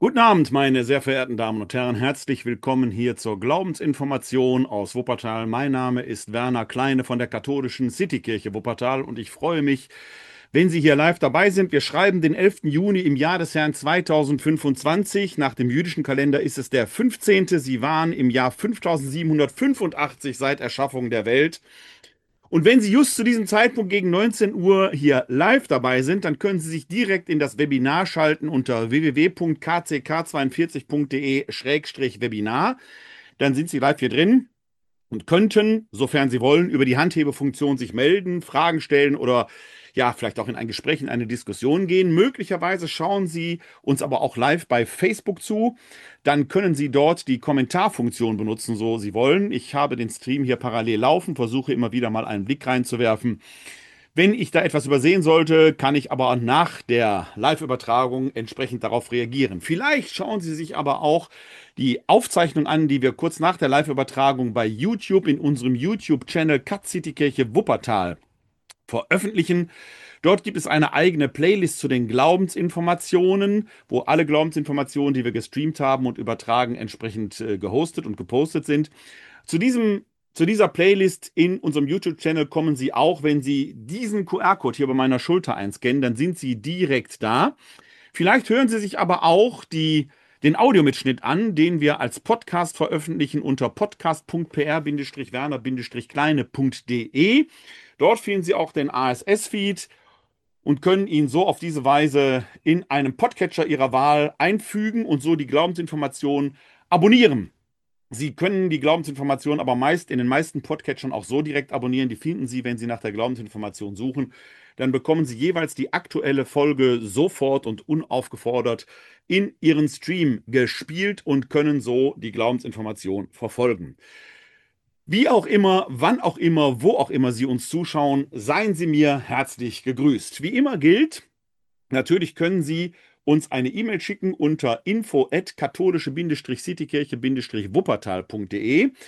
Guten Abend, meine sehr verehrten Damen und Herren. Herzlich willkommen hier zur Glaubensinformation aus Wuppertal. Mein Name ist Werner Kleine von der katholischen Citykirche Wuppertal und ich freue mich, wenn Sie hier live dabei sind. Wir schreiben den 11. Juni im Jahr des Herrn 2025. Nach dem jüdischen Kalender ist es der 15. Sie waren im Jahr 5785 seit Erschaffung der Welt. Und wenn Sie just zu diesem Zeitpunkt gegen 19 Uhr hier live dabei sind, dann können Sie sich direkt in das Webinar schalten unter www.kck42.de/Webinar. Dann sind Sie live hier drin und könnten, sofern Sie wollen, über die Handhebefunktion sich melden, Fragen stellen oder ja, vielleicht auch in ein Gespräch, in eine Diskussion gehen. Möglicherweise schauen Sie uns aber auch live bei Facebook zu. Dann können Sie dort die Kommentarfunktion benutzen, so Sie wollen. Ich habe den Stream hier parallel laufen, versuche immer wieder mal einen Blick reinzuwerfen. Wenn ich da etwas übersehen sollte, kann ich aber nach der Live-Übertragung entsprechend darauf reagieren. Vielleicht schauen Sie sich aber auch die Aufzeichnung an, die wir kurz nach der Live-Übertragung bei YouTube in unserem YouTube-Channel Cut City Kirche Wuppertal veröffentlichen. Dort gibt es eine eigene Playlist zu den Glaubensinformationen, wo alle Glaubensinformationen, die wir gestreamt haben und übertragen, entsprechend gehostet und gepostet sind. Zu diesem Zu dieser Playlist in unserem YouTube-Channel kommen Sie auch, wenn Sie diesen QR-Code hier bei meiner Schulter einscannen, dann sind Sie direkt da. Vielleicht hören Sie sich aber auch den Audiomitschnitt an, den wir als Podcast veröffentlichen unter podcast.pr-werner-kleine.de. Dort finden Sie auch den ASS-Feed und können ihn so auf diese Weise in einem Podcatcher Ihrer Wahl einfügen und so die Glaubensinformationen abonnieren. Sie können die Glaubensinformation aber meist in den meisten Podcatchern auch so direkt abonnieren. Die finden Sie, wenn Sie nach der Glaubensinformation suchen. Dann bekommen Sie jeweils die aktuelle Folge sofort und unaufgefordert in Ihren Stream gespielt und können so die Glaubensinformation verfolgen. Wie auch immer, wann auch immer, wo auch immer Sie uns zuschauen, seien Sie mir herzlich gegrüßt. Wie immer gilt, natürlich können Sie uns eine E-Mail schicken unter info@katholische-citykirche-wuppertal.de.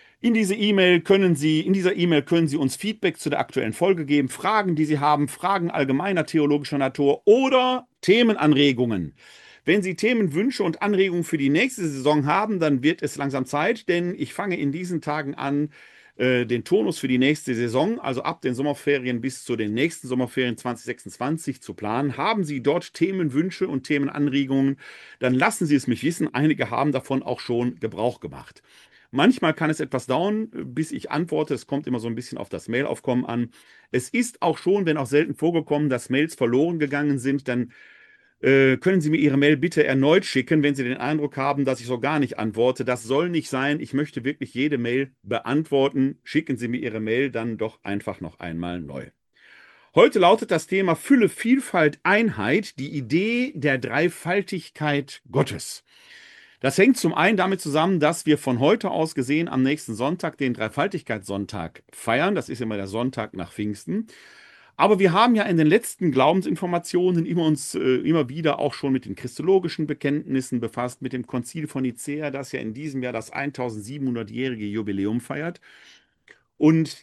In dieser E-Mail können Sie uns Feedback zu der aktuellen Folge geben, Fragen, die Sie haben, Fragen allgemeiner theologischer Natur oder Themenanregungen. Wenn Sie Themenwünsche und Anregungen für die nächste Saison haben, dann wird es langsam Zeit, denn ich fange in diesen Tagen an, den Turnus für die nächste Saison, also ab den Sommerferien bis zu den nächsten Sommerferien 2026 zu planen. Haben Sie dort Themenwünsche und Themenanregungen, dann lassen Sie es mich wissen. Einige haben davon auch schon Gebrauch gemacht. Manchmal kann es etwas dauern, bis ich antworte. Es kommt immer so ein bisschen auf das Mailaufkommen an. Es ist auch schon, wenn auch selten vorgekommen, dass Mails verloren gegangen sind. Dann können Sie mir Ihre Mail bitte erneut schicken, wenn Sie den Eindruck haben, dass ich so gar nicht antworte. Das soll nicht sein. Ich möchte wirklich jede Mail beantworten. Schicken Sie mir Ihre Mail dann doch einfach noch einmal neu. Heute lautet das Thema Fülle, Vielfalt, Einheit, die Idee der Dreifaltigkeit Gottes. Das hängt zum einen damit zusammen, dass wir von heute aus gesehen am nächsten Sonntag den Dreifaltigkeitssonntag feiern. Das ist immer der Sonntag nach Pfingsten. Aber wir haben ja in den letzten Glaubensinformationen immer wieder auch schon mit den christologischen Bekenntnissen befasst, mit dem Konzil von Nicäa, das ja in diesem Jahr das 1700-jährige Jubiläum feiert. Und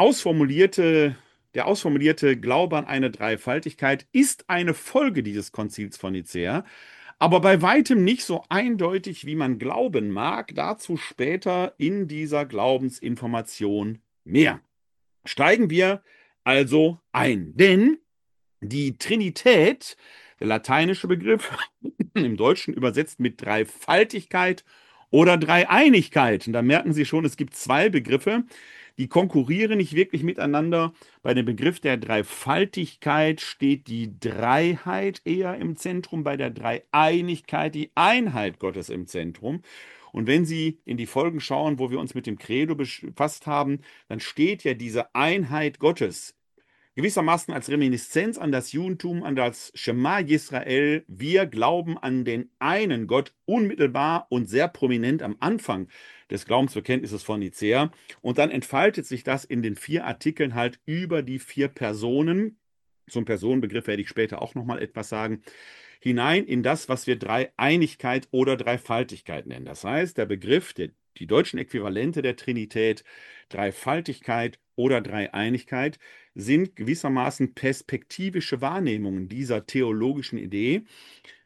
der ausformulierte Glaube an eine Dreifaltigkeit ist eine Folge dieses Konzils von Nicäa, aber bei weitem nicht so eindeutig, wie man glauben mag. Dazu später in dieser Glaubensinformation mehr. Steigen wir also ein, denn die Trinität, der lateinische Begriff, im Deutschen übersetzt mit Dreifaltigkeit oder Dreieinigkeit. Und da merken Sie schon, es gibt zwei Begriffe, die konkurrieren nicht wirklich miteinander. Bei dem Begriff der Dreifaltigkeit steht die Dreiheit eher im Zentrum, bei der Dreieinigkeit die Einheit Gottes im Zentrum. Und wenn Sie in die Folgen schauen, wo wir uns mit dem Credo befasst haben, dann steht ja diese Einheit Gottes gewissermaßen als Reminiszenz an das Judentum, an das Schema Yisrael. Wir glauben an den einen Gott unmittelbar und sehr prominent am Anfang des Glaubensbekenntnisses von Nicäa. Und dann entfaltet sich das in den 4 Artikeln halt über die 4 Personen. Zum Personenbegriff werde ich später auch nochmal etwas sagen, hinein in das, was wir Dreieinigkeit oder Dreifaltigkeit nennen. Das heißt, der Begriff, die deutschen Äquivalente der Trinität, Dreifaltigkeit oder Dreieinigkeit, sind gewissermaßen perspektivische Wahrnehmungen dieser theologischen Idee,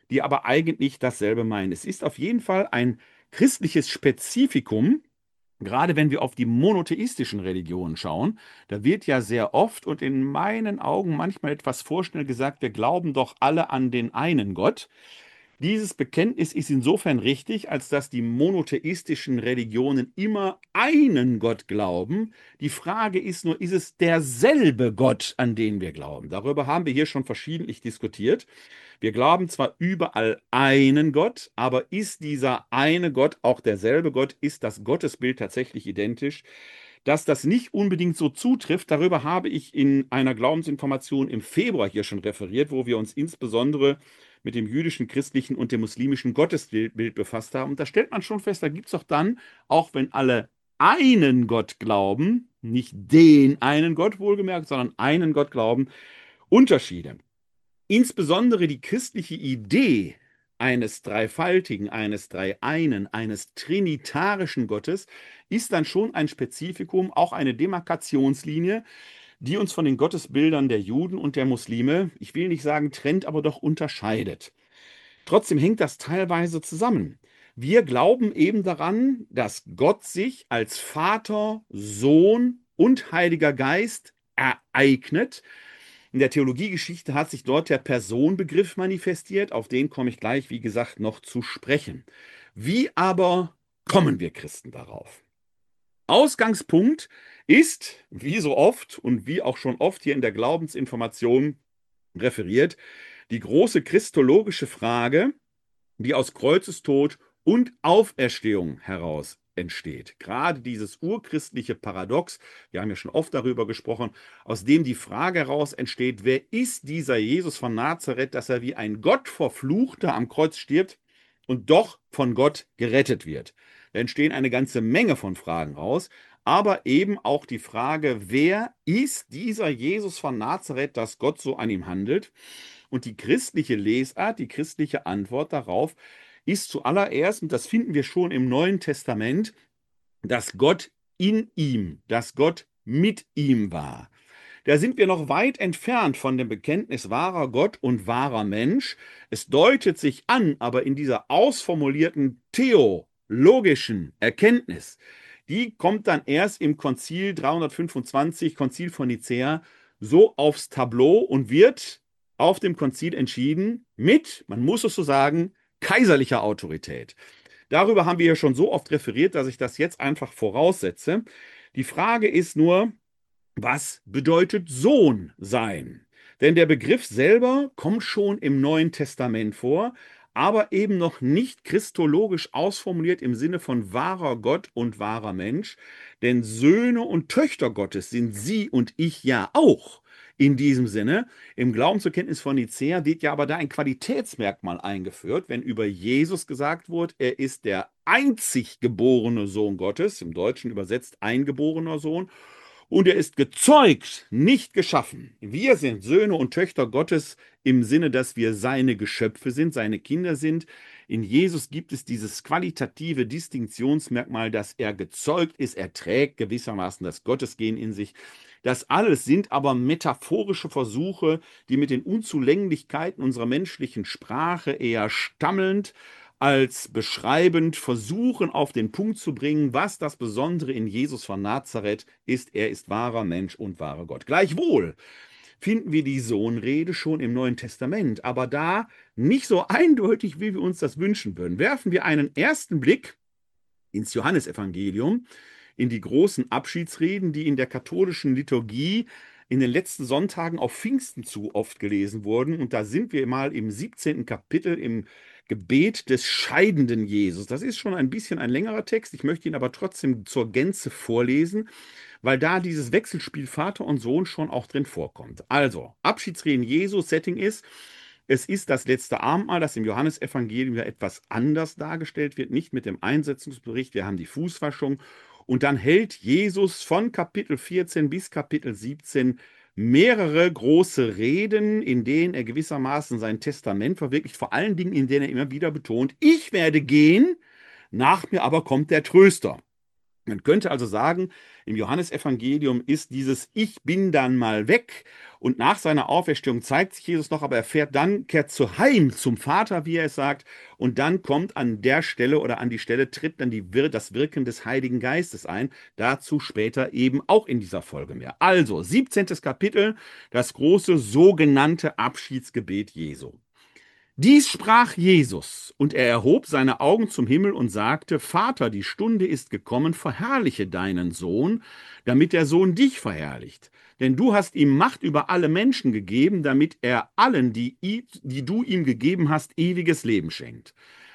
die aber eigentlich dasselbe meinen. Es ist auf jeden Fall ein christliches Spezifikum. Gerade wenn wir auf die monotheistischen Religionen schauen, da wird ja sehr oft und in meinen Augen manchmal etwas vorschnell gesagt, wir glauben doch alle an den einen Gott. Dieses Bekenntnis ist insofern richtig, als dass die monotheistischen Religionen immer einen Gott glauben. Die Frage ist nur, ist es derselbe Gott, an den wir glauben? Darüber haben wir hier schon verschiedentlich diskutiert. Wir glauben zwar überall einen Gott, aber ist dieser eine Gott auch derselbe Gott? Ist das Gottesbild tatsächlich identisch? Dass das nicht unbedingt so zutrifft, darüber habe ich in einer Glaubensinformation im Februar hier schon referiert, wo wir uns insbesondere mit dem jüdischen, christlichen und dem muslimischen Gottesbild befasst haben. Und da stellt man schon fest, da gibt es doch dann, auch wenn alle einen Gott glauben, nicht den einen Gott wohlgemerkt, sondern einen Gott glauben, Unterschiede. Insbesondere die christliche Idee eines dreifaltigen, eines Dreieinen, eines trinitarischen Gottes ist dann schon ein Spezifikum, auch eine Demarkationslinie, die uns von den Gottesbildern der Juden und der Muslime, ich will nicht sagen trennt, aber doch unterscheidet. Trotzdem hängt das teilweise zusammen. Wir glauben eben daran, dass Gott sich als Vater, Sohn und Heiliger Geist ereignet. In der Theologiegeschichte hat sich dort der Personenbegriff manifestiert, auf den komme ich gleich, wie gesagt, noch zu sprechen. Wie aber kommen wir Christen darauf? Ausgangspunkt ist, wie so oft und wie auch schon oft hier in der Glaubensinformation referiert, die große christologische Frage, die aus Kreuzestod und Auferstehung heraus entsteht. Gerade dieses urchristliche Paradox, wir haben ja schon oft darüber gesprochen, aus dem die Frage heraus entsteht, wer ist dieser Jesus von Nazareth, dass er wie ein Gottverfluchter am Kreuz stirbt und doch von Gott gerettet wird. Da entstehen eine ganze Menge von Fragen raus, aber eben auch die Frage, wer ist dieser Jesus von Nazareth, dass Gott so an ihm handelt? Und die christliche Lesart, die christliche Antwort darauf ist zuallererst, und das finden wir schon im Neuen Testament, dass Gott in ihm, dass Gott mit ihm war. Da sind wir noch weit entfernt von dem Bekenntnis wahrer Gott und wahrer Mensch. Es deutet sich an, aber in dieser ausformulierten theologischen Erkenntnis, die kommt dann erst im Konzil 325, Konzil von Nicäa, so aufs Tableau und wird auf dem Konzil entschieden mit, man muss es so sagen, kaiserlicher Autorität. Darüber haben wir ja schon so oft referiert, dass ich das jetzt einfach voraussetze. Die Frage ist nur, was bedeutet Sohn sein? Denn der Begriff selber kommt schon im Neuen Testament vor, aber eben noch nicht christologisch ausformuliert im Sinne von wahrer Gott und wahrer Mensch. Denn Söhne und Töchter Gottes sind Sie und ich ja auch. In diesem Sinne, im Glauben zur Kenntnis von Nicäa wird ja aber da ein Qualitätsmerkmal eingeführt, wenn über Jesus gesagt wird, er ist der einzig geborene Sohn Gottes, im Deutschen übersetzt eingeborener Sohn, und er ist gezeugt, nicht geschaffen. Wir sind Söhne und Töchter Gottes im Sinne, dass wir seine Geschöpfe sind, seine Kinder sind. In Jesus gibt es dieses qualitative Distinktionsmerkmal, dass er gezeugt ist. Er trägt gewissermaßen das Gottesgen in sich. Das alles sind aber metaphorische Versuche, die mit den Unzulänglichkeiten unserer menschlichen Sprache eher stammelnd als beschreibend versuchen, auf den Punkt zu bringen, was das Besondere in Jesus von Nazareth ist. Er ist wahrer Mensch und wahrer Gott. Gleichwohl finden wir die Sohnrede schon im Neuen Testament, aber da nicht so eindeutig, wie wir uns das wünschen würden. Werfen wir einen ersten Blick ins Johannesevangelium, in die großen Abschiedsreden, die in der katholischen Liturgie in den letzten Sonntagen auf Pfingsten zu oft gelesen wurden. Und da sind wir mal im 17. Kapitel im Gebet des scheidenden Jesus. Das ist schon ein bisschen ein längerer Text. Ich möchte ihn aber trotzdem zur Gänze vorlesen, weil da dieses Wechselspiel Vater und Sohn schon auch drin vorkommt. Also, Abschiedsreden Jesu, Setting ist, es ist das letzte Abendmahl, das im Johannesevangelium ja etwas anders dargestellt wird, nicht mit dem Einsetzungsbericht. Wir haben die Fußwaschung und dann hält Jesus von Kapitel 14 bis Kapitel 17 mehrere große Reden, in denen er gewissermaßen sein Testament verwirklicht, vor allen Dingen, in denen er immer wieder betont, ich werde gehen, nach mir aber kommt der Tröster. Man könnte also sagen, im Johannesevangelium ist dieses Ich bin dann mal weg und nach seiner Auferstehung zeigt sich Jesus noch, aber er fährt dann, kehrt zu heim zum Vater, wie er es sagt, und dann kommt an der Stelle oder an die Stelle tritt dann das Wirken des Heiligen Geistes ein. Dazu später eben auch in dieser Folge mehr. Also, 17. Kapitel, das große sogenannte Abschiedsgebet Jesu. Dies sprach Jesus, und er erhob seine Augen zum Himmel und sagte, Vater, die Stunde ist gekommen, verherrliche deinen Sohn, damit der Sohn dich verherrlicht. Denn du hast ihm Macht über alle Menschen gegeben, damit er allen, die du ihm gegeben hast, ewiges Leben schenkt.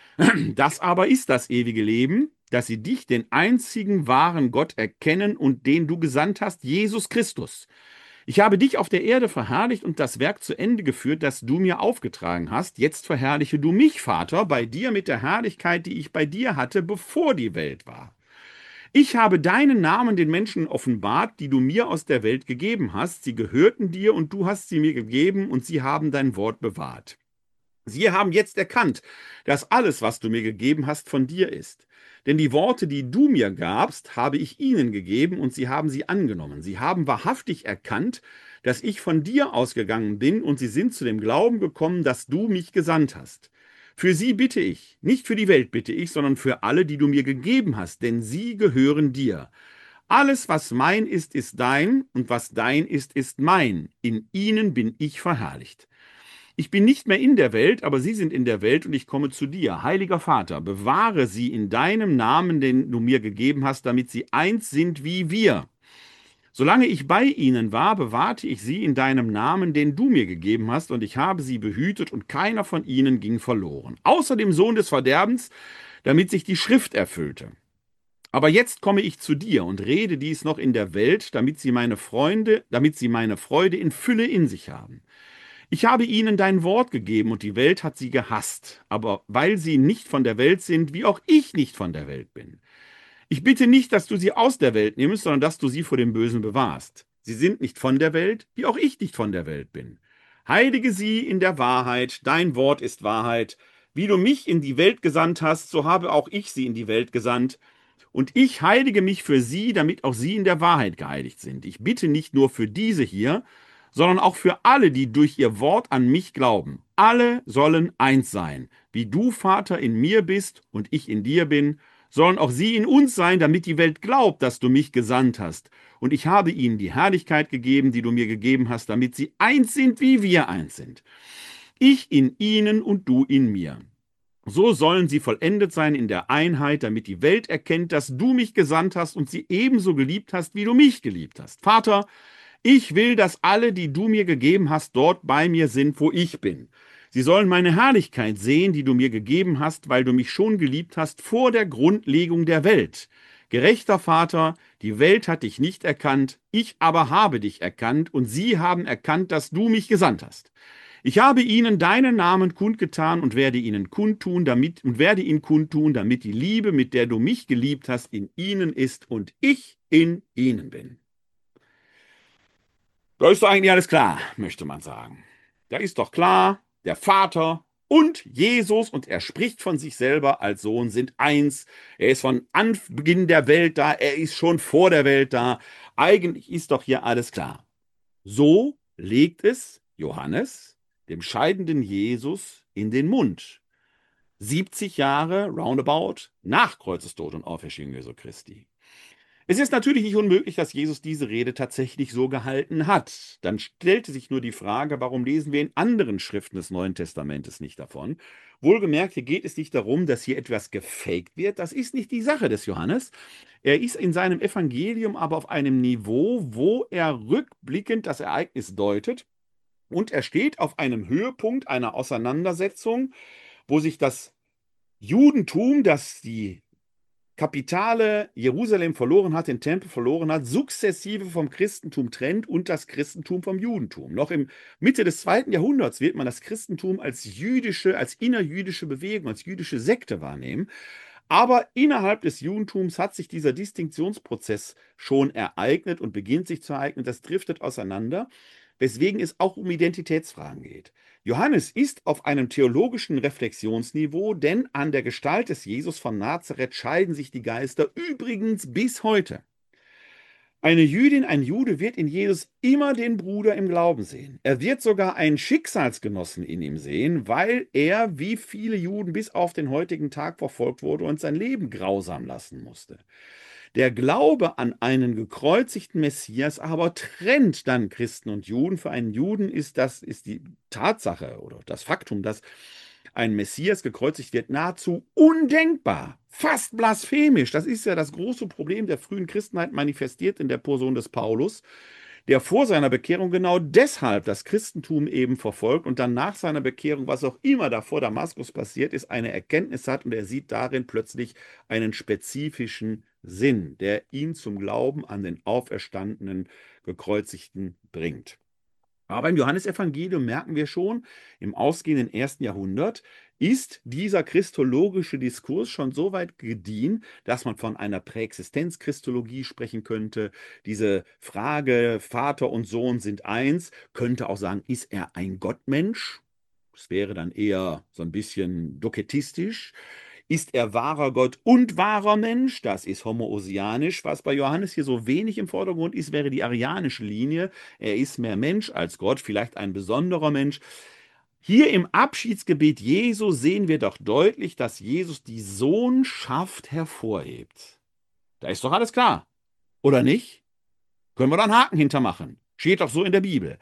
Das aber ist das ewige Leben, dass sie dich, den einzigen wahren Gott, erkennen und den du gesandt hast, Jesus Christus. Ich habe dich auf der Erde verherrlicht und das Werk zu Ende geführt, das du mir aufgetragen hast. Jetzt verherrliche du mich, Vater, bei dir mit der Herrlichkeit, die ich bei dir hatte, bevor die Welt war. Ich habe deinen Namen den Menschen offenbart, die du mir aus der Welt gegeben hast. Sie gehörten dir und du hast sie mir gegeben und sie haben dein Wort bewahrt. Sie haben jetzt erkannt, dass alles, was du mir gegeben hast, von dir ist. Denn die Worte, die du mir gabst, habe ich ihnen gegeben und sie haben sie angenommen. Sie haben wahrhaftig erkannt, dass ich von dir ausgegangen bin und sie sind zu dem Glauben gekommen, dass du mich gesandt hast. Für sie bitte ich, nicht für die Welt bitte ich, sondern für alle, die du mir gegeben hast, denn sie gehören dir. Alles, was mein ist dein und was dein ist mein. In ihnen bin ich verherrlicht. Ich bin nicht mehr in der Welt, aber sie sind in der Welt und ich komme zu dir. Heiliger Vater, bewahre sie in deinem Namen, den du mir gegeben hast, damit sie eins sind wie wir. Solange ich bei ihnen war, bewahrte ich sie in deinem Namen, den du mir gegeben hast, und ich habe sie behütet, und keiner von ihnen ging verloren, außer dem Sohn des Verderbens, damit sich die Schrift erfüllte. Aber jetzt komme ich zu dir und rede dies noch in der Welt, damit sie meine Freude in Fülle in sich haben. Ich habe ihnen dein Wort gegeben und die Welt hat sie gehasst, aber weil sie nicht von der Welt sind, wie auch ich nicht von der Welt bin. Ich bitte nicht, dass du sie aus der Welt nimmst, sondern dass du sie vor dem Bösen bewahrst. Sie sind nicht von der Welt, wie auch ich nicht von der Welt bin. Heilige sie in der Wahrheit, dein Wort ist Wahrheit. Wie du mich in die Welt gesandt hast, so habe auch ich sie in die Welt gesandt. Und ich heilige mich für sie, damit auch sie in der Wahrheit geheiligt sind. Ich bitte nicht nur für diese hier, sondern auch für alle, die durch ihr Wort an mich glauben. Alle sollen eins sein. Wie du, Vater, in mir bist und ich in dir bin, sollen auch sie in uns sein, damit die Welt glaubt, dass du mich gesandt hast. Und ich habe ihnen die Herrlichkeit gegeben, die du mir gegeben hast, damit sie eins sind, wie wir eins sind. Ich in ihnen und du in mir. So sollen sie vollendet sein in der Einheit, damit die Welt erkennt, dass du mich gesandt hast und sie ebenso geliebt hast, wie du mich geliebt hast. Vater, ich will, dass alle, die du mir gegeben hast, dort bei mir sind, wo ich bin. Sie sollen meine Herrlichkeit sehen, die du mir gegeben hast, weil du mich schon geliebt hast vor der Grundlegung der Welt. Gerechter Vater, die Welt hat dich nicht erkannt, ich aber habe dich erkannt, und sie haben erkannt, dass du mich gesandt hast. Ich habe ihnen deinen Namen kundgetan und werde ihn kundtun, damit die Liebe, mit der du mich geliebt hast, in ihnen ist und ich in ihnen bin. Da ist doch eigentlich alles klar, möchte man sagen. Da ist doch klar, der Vater und Jesus, und er spricht von sich selber als Sohn, sind eins. Er ist von Anbeginn der Welt da, er ist schon vor der Welt da. Eigentlich ist doch hier alles klar. So legt es Johannes, dem scheidenden Jesus, in den Mund. 70 Jahre roundabout nach Kreuzestod und Auferstehung Jesu Christi. Es ist natürlich nicht unmöglich, dass Jesus diese Rede tatsächlich so gehalten hat. Dann stellte sich nur die Frage, warum lesen wir in anderen Schriften des Neuen Testamentes nicht davon? Wohlgemerkt, hier geht es nicht darum, dass hier etwas gefaked wird. Das ist nicht die Sache des Johannes. Er ist in seinem Evangelium aber auf einem Niveau, wo er rückblickend das Ereignis deutet. Und er steht auf einem Höhepunkt einer Auseinandersetzung, wo sich das Judentum, das die Kapitale Jerusalem verloren hat, den Tempel verloren hat, sukzessive vom Christentum trennt und das Christentum vom Judentum. Noch im Mitte des 2. Jahrhunderts wird man das Christentum als jüdische, als innerjüdische Bewegung, als jüdische Sekte wahrnehmen. Aber innerhalb des Judentums hat sich dieser Distinktionsprozess schon ereignet und beginnt sich zu ereignen. Das driftet auseinander. weswegen es auch um Identitätsfragen geht. Johannes ist auf einem theologischen Reflexionsniveau, denn an der Gestalt des Jesus von Nazareth scheiden sich die Geister übrigens bis heute. Eine Jüdin, ein Jude wird in Jesus immer den Bruder im Glauben sehen. Er wird sogar einen Schicksalsgenossen in ihm sehen, weil er, wie viele Juden, bis auf den heutigen Tag verfolgt wurde und sein Leben grausam lassen musste. Der Glaube an einen gekreuzigten Messias aber trennt dann Christen und Juden. Für einen Juden ist die Tatsache oder das Faktum, dass ein Messias gekreuzigt wird, nahezu undenkbar, fast blasphemisch. Das ist ja das große Problem der frühen Christenheit, manifestiert in der Person des Paulus, der vor seiner Bekehrung genau deshalb das Christentum eben verfolgt und dann nach seiner Bekehrung, was auch immer da vor Damaskus passiert ist, eine Erkenntnis hat und er sieht darin plötzlich einen spezifischen Sinn, der ihn zum Glauben an den auferstandenen Gekreuzigten bringt. Aber im Johannesevangelium merken wir schon, im ausgehenden 1. Jahrhundert ist dieser christologische Diskurs schon so weit gediehen, dass man von einer Präexistenzchristologie sprechen könnte. Diese Frage, Vater und Sohn sind eins, könnte auch sagen, ist er ein Gottmensch? Das wäre dann eher so ein bisschen doketistisch. Ist er wahrer Gott und wahrer Mensch? Das ist homoousianisch. Was bei Johannes hier so wenig im Vordergrund ist, wäre die arianische Linie. Er ist mehr Mensch als Gott, vielleicht ein besonderer Mensch. Hier im Abschiedsgebet Jesu sehen wir doch deutlich, dass Jesus die Sohnschaft hervorhebt. Da ist doch alles klar, oder nicht? Können wir da einen Haken hintermachen? Steht doch so in der Bibel.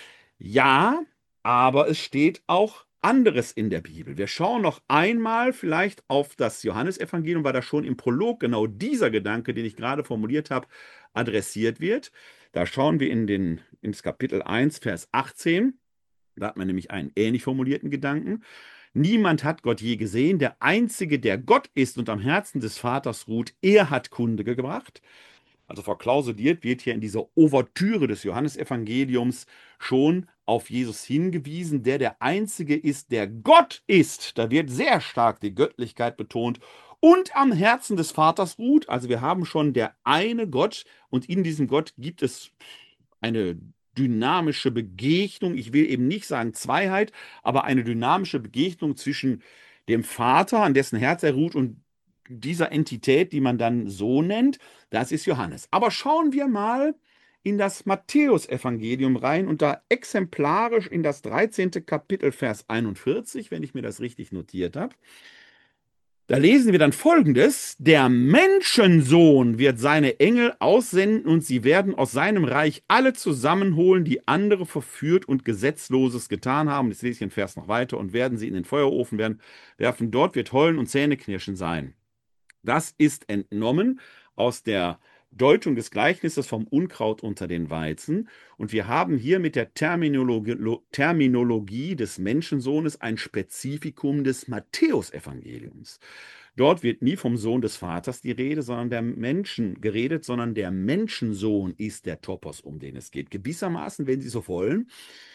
Ja, aber es steht auch anderes in der Bibel. Wir schauen noch einmal vielleicht auf das Johannesevangelium, weil da schon im Prolog genau dieser Gedanke, den ich gerade formuliert habe, adressiert wird. Da schauen wir ins Kapitel 1, Vers 18. Da hat man nämlich einen ähnlich formulierten Gedanken. Niemand hat Gott je gesehen. Der Einzige, der Gott ist und am Herzen des Vaters ruht, er hat Kunde gebracht. Also verklausuliert wird hier in dieser Ouvertüre des Johannesevangeliums schon auf Jesus hingewiesen, der Einzige ist, der Gott ist. Da wird sehr stark die Göttlichkeit betont und am Herzen des Vaters ruht. Also wir haben schon der eine Gott und in diesem Gott gibt es eine dynamische Begegnung. Ich will eben nicht sagen Zweiheit, aber eine dynamische Begegnung zwischen dem Vater, an dessen Herz er ruht, und dieser Entität, die man dann so nennt, das ist Johannes. Aber schauen wir mal in das Matthäusevangelium rein und da exemplarisch in das 13. Kapitel, Vers 41, wenn ich mir das richtig notiert habe. Da lesen wir dann Folgendes: Der Menschensohn wird seine Engel aussenden und sie werden aus seinem Reich alle zusammenholen, die andere verführt und Gesetzloses getan haben. Das lese ich den Vers noch weiter. Und werden sie in den Feuerofen werfen. Dort wird Heulen und Zähneknirschen sein. Das ist entnommen aus der Deutung des Gleichnisses vom Unkraut unter den Weizen. Und wir haben hier mit der Terminologie des Menschensohnes ein Spezifikum des Matthäusevangeliums. Dort wird nie vom Sohn des Vaters die Rede, sondern der Menschen geredet, sondern der Menschensohn ist der Topos, um den es geht. Gewissermaßen, wenn Sie so wollen,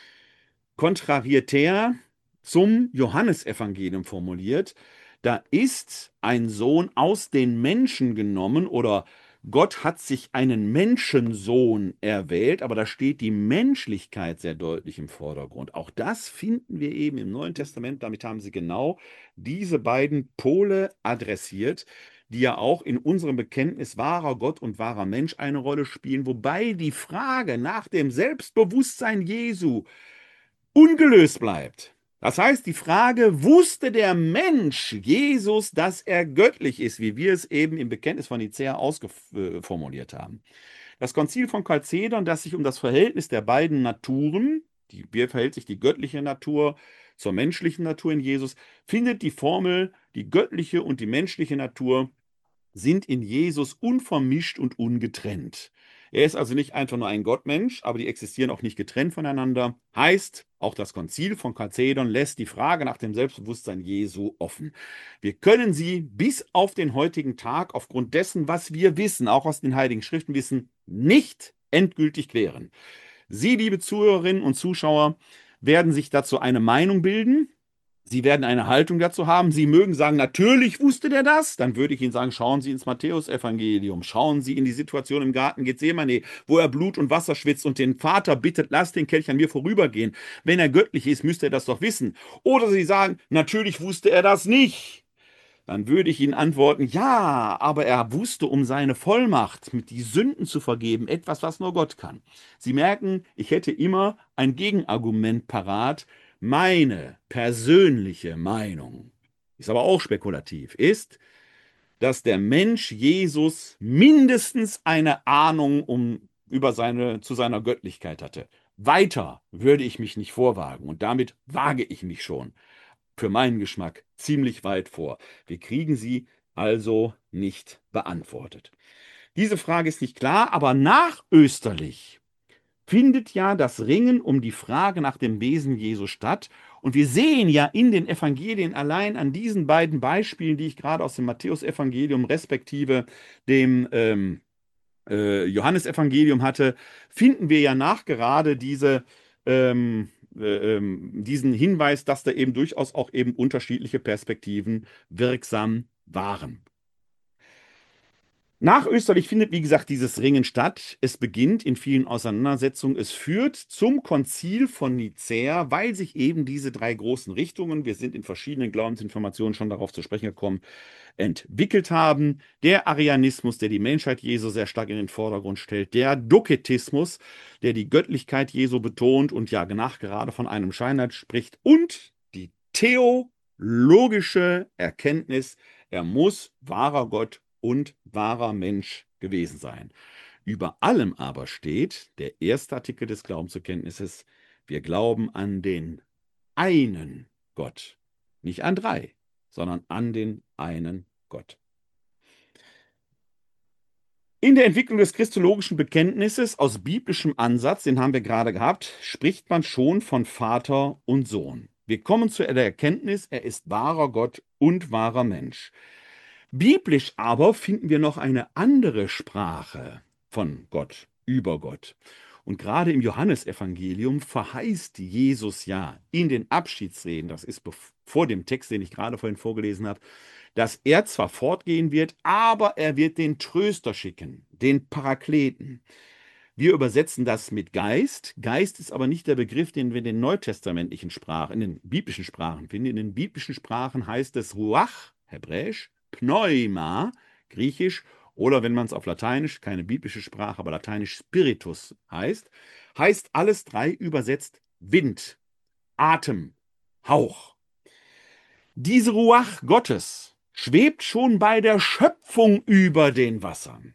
kontrarietär zum Johannesevangelium formuliert. Da ist ein Sohn aus den Menschen genommen oder Gott hat sich einen Menschensohn erwählt, aber da steht die Menschlichkeit sehr deutlich im Vordergrund. Auch das finden wir eben im Neuen Testament. Damit haben Sie genau diese beiden Pole adressiert, die ja auch in unserem Bekenntnis wahrer Gott und wahrer Mensch eine Rolle spielen, wobei die Frage nach dem Selbstbewusstsein Jesu ungelöst bleibt. Das heißt, die Frage, wusste der Mensch Jesus, dass er göttlich ist, wie wir es eben im Bekenntnis von Nicäa ausformuliert haben. Das Konzil von Chalcedon, das sich um das Verhältnis der beiden Naturen, wie verhält sich die göttliche Natur zur menschlichen Natur in Jesus, findet die Formel, die göttliche und die menschliche Natur sind in Jesus unvermischt und ungetrennt. Er ist also nicht einfach nur ein Gottmensch, aber die existieren auch nicht getrennt voneinander. Heißt, auch das Konzil von Chalcedon lässt die Frage nach dem Selbstbewusstsein Jesu offen. Wir können sie bis auf den heutigen Tag aufgrund dessen, was wir wissen, auch aus den Heiligen Schriften wissen, nicht endgültig klären. Sie, liebe Zuhörerinnen und Zuschauer, werden sich dazu eine Meinung bilden. Sie werden eine Haltung dazu haben. Sie mögen sagen, natürlich wusste der das. Dann würde ich Ihnen sagen, schauen Sie ins Matthäusevangelium. Schauen Sie in die Situation im Garten Gethsemane, wo er Blut und Wasser schwitzt und den Vater bittet, lass den Kelch an mir vorübergehen. Wenn er göttlich ist, müsste er das doch wissen. Oder Sie sagen, natürlich wusste er das nicht. Dann würde ich Ihnen antworten, ja, aber er wusste um seine Vollmacht, mit die Sünden zu vergeben, etwas, was nur Gott kann. Sie merken, ich hätte immer ein Gegenargument parat. Meine persönliche Meinung, ist aber auch spekulativ, ist, dass der Mensch Jesus mindestens eine Ahnung zu seiner Göttlichkeit hatte. Weiter würde ich mich nicht vorwagen und damit wage ich mich schon für meinen Geschmack ziemlich weit vor. Wir kriegen sie also nicht beantwortet. Diese Frage ist nicht klar, aber nachösterlich findet ja das Ringen um die Frage nach dem Wesen Jesu statt. Und wir sehen ja in den Evangelien allein an diesen beiden Beispielen, die ich gerade aus dem Matthäusevangelium respektive dem Johannesevangelium hatte, finden wir ja nachgerade diesen Hinweis, dass da eben durchaus auch eben unterschiedliche Perspektiven wirksam waren. Nachösterlich findet, wie gesagt, dieses Ringen statt. Es beginnt in vielen Auseinandersetzungen. Es führt zum Konzil von Nicäa, weil sich eben diese drei großen Richtungen, wir sind in verschiedenen Glaubensinformationen schon darauf zu sprechen gekommen, entwickelt haben. Der Arianismus, der die Menschheit Jesu sehr stark in den Vordergrund stellt. Der Doketismus, der die Göttlichkeit Jesu betont und ja nachgerade von einem Scheinheit spricht. Und die theologische Erkenntnis, er muss wahrer Gott und wahrer Mensch gewesen sein. Über allem aber steht der erste Artikel des Glaubensbekenntnisses: Wir glauben an den einen Gott. Nicht an drei, sondern an den einen Gott. In der Entwicklung des christologischen Bekenntnisses aus biblischem Ansatz, den haben wir gerade gehabt, spricht man schon von Vater und Sohn. Wir kommen zu der Erkenntnis, er ist wahrer Gott und wahrer Mensch. Biblisch aber finden wir noch eine andere Sprache von Gott, über Gott. Und gerade im Johannesevangelium verheißt Jesus ja in den Abschiedsreden, das ist vor dem Text, den ich gerade vorhin vorgelesen habe, dass er zwar fortgehen wird, aber er wird den Tröster schicken, den Parakleten. Wir übersetzen das mit Geist. Geist ist aber nicht der Begriff, den wir in den neutestamentlichen Sprachen, in den biblischen Sprachen finden. In den biblischen Sprachen heißt es Ruach, hebräisch, Pneuma, griechisch, oder wenn man es auf Lateinisch, keine biblische Sprache, aber lateinisch Spiritus heißt alles drei übersetzt Wind, Atem, Hauch. Diese Ruach Gottes schwebt schon bei der Schöpfung über den Wassern.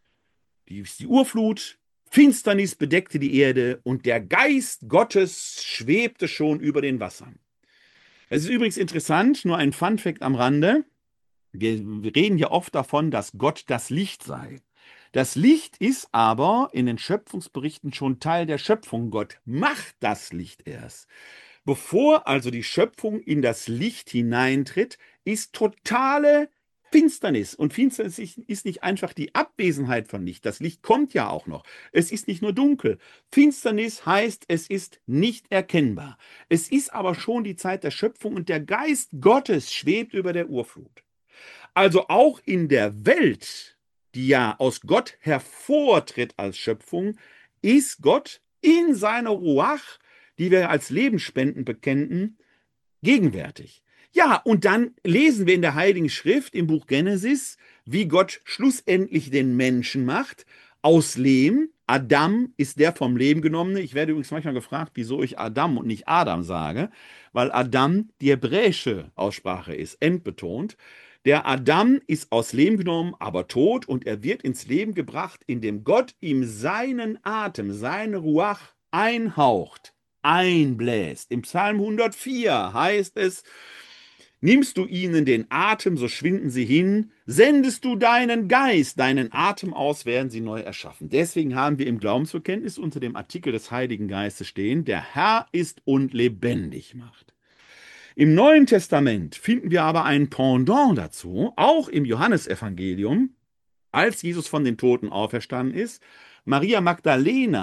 Die Urflut, Finsternis bedeckte die Erde und der Geist Gottes schwebte schon über den Wassern. Es ist übrigens interessant, nur ein Funfact am Rande. Wir reden ja oft davon, dass Gott das Licht sei. Das Licht ist aber in den Schöpfungsberichten schon Teil der Schöpfung. Gott macht das Licht erst. Bevor also die Schöpfung in das Licht hineintritt, ist totale Finsternis. Und Finsternis ist nicht einfach die Abwesenheit von Licht. Das Licht kommt ja auch noch. Es ist nicht nur dunkel. Finsternis heißt, es ist nicht erkennbar. Es ist aber schon die Zeit der Schöpfung und der Geist Gottes schwebt über der Urflut. Also auch in der Welt, die ja aus Gott hervortritt als Schöpfung, ist Gott in seiner Ruach, die wir als Lebensspenden bekennen, gegenwärtig. Ja, und dann lesen wir in der Heiligen Schrift im Buch Genesis, wie Gott schlussendlich den Menschen macht, aus Lehm. Adam ist der vom Lehm genommene. Ich werde übrigens manchmal gefragt, wieso ich Adam und nicht Adam sage, weil Adam die hebräische Aussprache ist, endbetont. Der Adam ist aus Lehm genommen, aber tot, und er wird ins Leben gebracht, indem Gott ihm seinen Atem, seine Ruach einhaucht, einbläst. Im Psalm 104 heißt es: Nimmst du ihnen den Atem, so schwinden sie hin. Sendest du deinen Geist, deinen Atem aus, werden sie neu erschaffen. Deswegen haben wir im Glaubensbekenntnis unter dem Artikel des Heiligen Geistes stehen: Der Herr ist und lebendig macht. Im Neuen Testament finden wir aber ein Pendant dazu, auch im Johannesevangelium, als Jesus von den Toten auferstanden ist. Maria Magdalena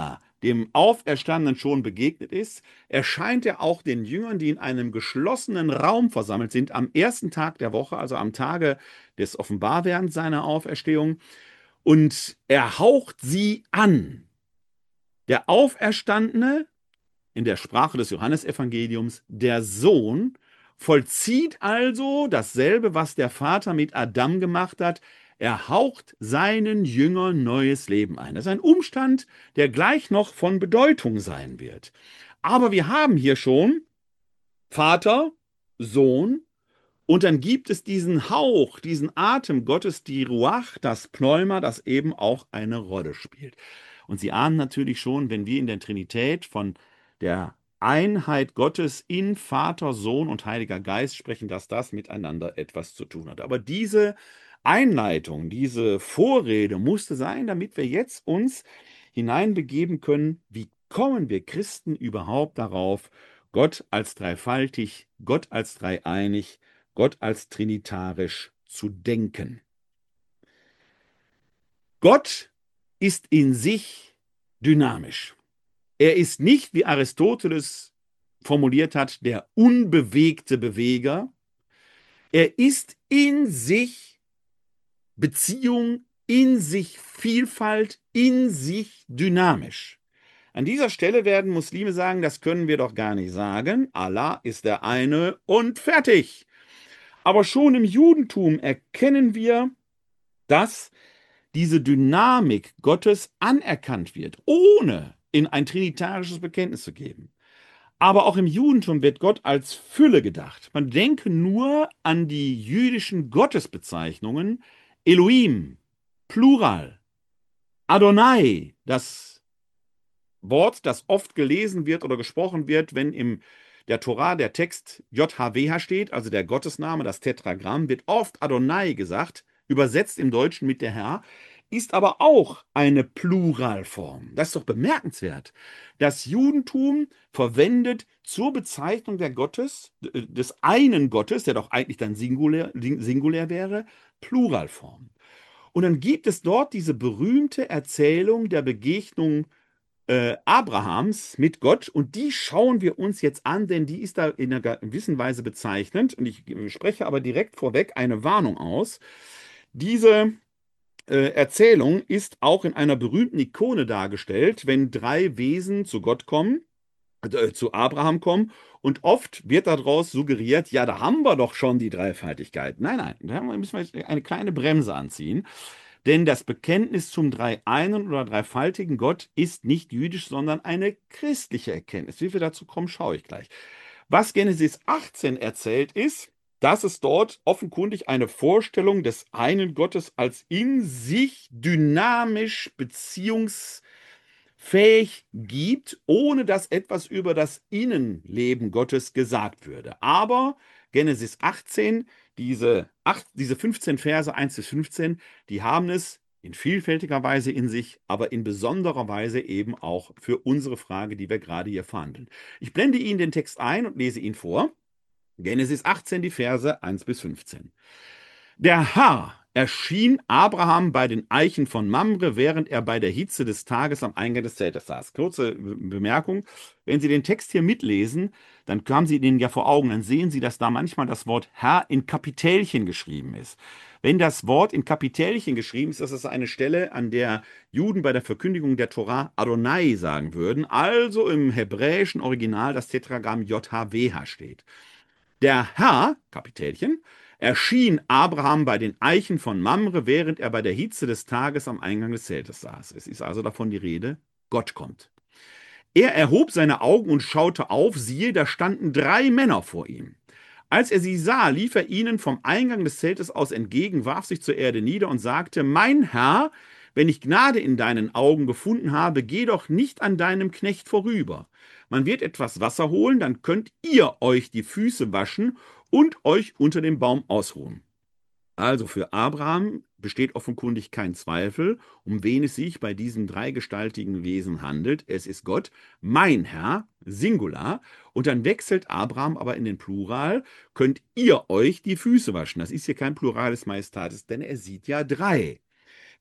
dem Auferstandenen schon begegnet ist, erscheint er auch den Jüngern, die in einem geschlossenen Raum versammelt sind, am ersten Tag der Woche, also am Tage des Offenbarwerdens seiner Auferstehung, und er haucht sie an. Der Auferstandene, in der Sprache des Johannesevangeliums, der Sohn, vollzieht also dasselbe, was der Vater mit Adam gemacht hat. Er haucht seinen Jüngern neues Leben ein. Das ist ein Umstand, der gleich noch von Bedeutung sein wird. Aber wir haben hier schon Vater, Sohn, und dann gibt es diesen Hauch, diesen Atem Gottes, die Ruach, das Pneuma, das eben auch eine Rolle spielt. Und Sie ahnen natürlich schon, wenn wir in der Trinität von der Einheit Gottes in Vater, Sohn und Heiliger Geist sprechen, dass das miteinander etwas zu tun hat. Aber diese Einleitung, diese Vorrede musste sein, damit wir jetzt uns hineinbegeben können, wie kommen wir Christen überhaupt darauf, Gott als dreifaltig, Gott als dreieinig, Gott als trinitarisch zu denken. Gott ist in sich dynamisch. Er ist nicht, wie Aristoteles formuliert hat, der unbewegte Beweger. Er ist in sich Beziehung, in sich Vielfalt, in sich dynamisch. An dieser Stelle werden Muslime sagen, das können wir doch gar nicht sagen. Allah ist der eine und fertig. Aber schon im Judentum erkennen wir, dass diese Dynamik Gottes anerkannt wird, ohne in ein trinitarisches Bekenntnis zu geben. Aber auch im Judentum wird Gott als Fülle gedacht. Man denke nur an die jüdischen Gottesbezeichnungen Elohim, Plural, Adonai, das Wort, das oft gelesen wird oder gesprochen wird, wenn im der Torah der Text JHWH steht, also der Gottesname, das Tetragramm, wird oft Adonai gesagt, übersetzt im Deutschen mit der Herr, ist aber auch eine Pluralform. Das ist doch bemerkenswert. Das Judentum verwendet zur Bezeichnung der Gottes, des einen Gottes, der doch eigentlich dann singulär wäre, Pluralform. Und dann gibt es dort diese berühmte Erzählung der Begegnung Abrahams mit Gott, und die schauen wir uns jetzt an, denn die ist da in einer gewissen Weise bezeichnend, und ich spreche aber direkt vorweg eine Warnung aus. Diese Erzählung ist auch in einer berühmten Ikone dargestellt, wenn drei Wesen zu Gott kommen, zu Abraham kommen, und oft wird daraus suggeriert, ja, da haben wir doch schon die Dreifaltigkeit. Nein, nein, da müssen wir eine kleine Bremse anziehen. Denn das Bekenntnis zum dreieinen oder dreifaltigen Gott ist nicht jüdisch, sondern eine christliche Erkenntnis. Wie wir dazu kommen, schaue ich gleich. Was Genesis 18 erzählt, ist, dass es dort offenkundig eine Vorstellung des einen Gottes als in sich dynamisch beziehungsfähig gibt, ohne dass etwas über das Innenleben Gottes gesagt würde. Aber Genesis 18, diese 15 Verse 1 bis 15, die haben es in vielfältiger Weise in sich, aber in besonderer Weise eben auch für unsere Frage, die wir gerade hier verhandeln. Ich blende Ihnen den Text ein und lese ihn vor. Genesis 18, die Verse 1 bis 15. Der Herr erschien Abraham bei den Eichen von Mamre, während er bei der Hitze des Tages am Eingang des Zeltes saß. Kurze Bemerkung: Wenn Sie den Text hier mitlesen, dann haben Sie den ja vor Augen, dann sehen Sie, dass da manchmal das Wort Herr in Kapitälchen geschrieben ist. Wenn das Wort in Kapitälchen geschrieben ist, das ist eine Stelle, an der Juden bei der Verkündigung der Torah Adonai sagen würden, also im hebräischen Original das Tetragramm JHWH steht. Der Herr, Kapitälchen, erschien Abraham bei den Eichen von Mamre, während er bei der Hitze des Tages am Eingang des Zeltes saß. Es ist also davon die Rede, Gott kommt. Er erhob seine Augen und schaute auf, siehe, da standen drei Männer vor ihm. Als er sie sah, lief er ihnen vom Eingang des Zeltes aus entgegen, warf sich zur Erde nieder und sagte: Mein Herr, wenn ich Gnade in deinen Augen gefunden habe, geh doch nicht an deinem Knecht vorüber. Man wird etwas Wasser holen, dann könnt ihr euch die Füße waschen und euch unter dem Baum ausruhen. Also für Abraham besteht offenkundig kein Zweifel, um wen es sich bei diesem dreigestaltigen Wesen handelt. Es ist Gott, mein Herr, Singular. Und dann wechselt Abraham aber in den Plural, könnt ihr euch die Füße waschen. Das ist hier kein Plural des Majestatis, denn er sieht ja drei.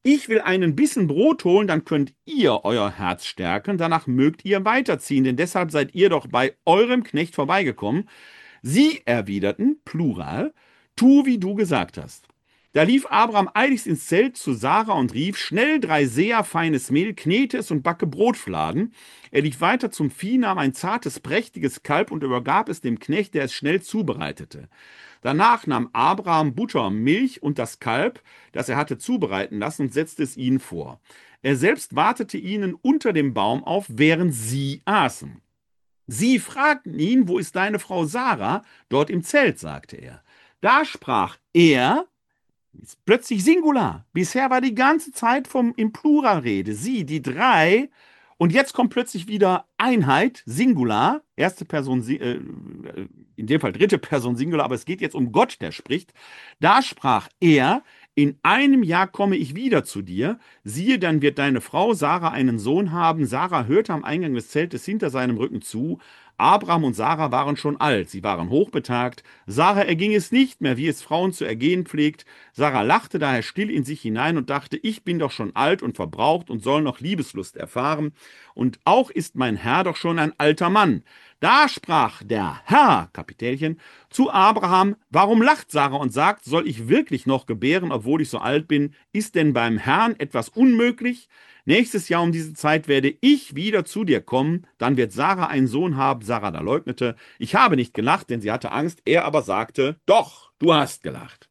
Ich will einen Bissen Brot holen, dann könnt ihr euer Herz stärken, danach mögt ihr weiterziehen, denn deshalb seid ihr doch bei eurem Knecht vorbeigekommen. Sie erwiderten, Plural, tu, wie du gesagt hast. Da lief Abraham eiligst ins Zelt zu Sarah und rief, schnell 3 Seah feines Mehl, knete es und backe Brotfladen. Er lief weiter zum Vieh, nahm ein zartes, prächtiges Kalb und übergab es dem Knecht, der es schnell zubereitete. Danach nahm Abraham Butter, Milch und das Kalb, das er hatte zubereiten lassen, und setzte es ihnen vor. Er selbst wartete ihnen unter dem Baum auf, während sie aßen. Sie fragten ihn, wo ist deine Frau Sarah? Dort im Zelt, sagte er. Da sprach er, ist plötzlich Singular. Bisher war die ganze Zeit im Pluralrede. Sie, die 3. Und jetzt kommt plötzlich wieder Einheit, Singular. Erste Person, in dem Fall dritte Person Singular, aber es geht jetzt um Gott, der spricht. Da sprach er, in einem Jahr komme ich wieder zu dir. Siehe, dann wird deine Frau Sarah einen Sohn haben. Sarah hörte am Eingang des Zeltes hinter seinem Rücken zu. Abraham und Sarah waren schon alt, sie waren hochbetagt. Sarah erging es nicht mehr, wie es Frauen zu ergehen pflegt. Sarah lachte daher still in sich hinein und dachte, ich bin doch schon alt und verbraucht und soll noch Liebeslust erfahren. Und auch ist mein Herr doch schon ein alter Mann. Da sprach der Herr, Kapitälchen, zu Abraham, warum lacht Sarah und sagt, soll ich wirklich noch gebären, obwohl ich so alt bin? Ist denn beim Herrn etwas unmöglich? Nächstes Jahr um diese Zeit werde ich wieder zu dir kommen, dann wird Sarah einen Sohn haben. Sarah da leugnete, ich habe nicht gelacht, denn sie hatte Angst, er aber sagte, doch, du hast gelacht.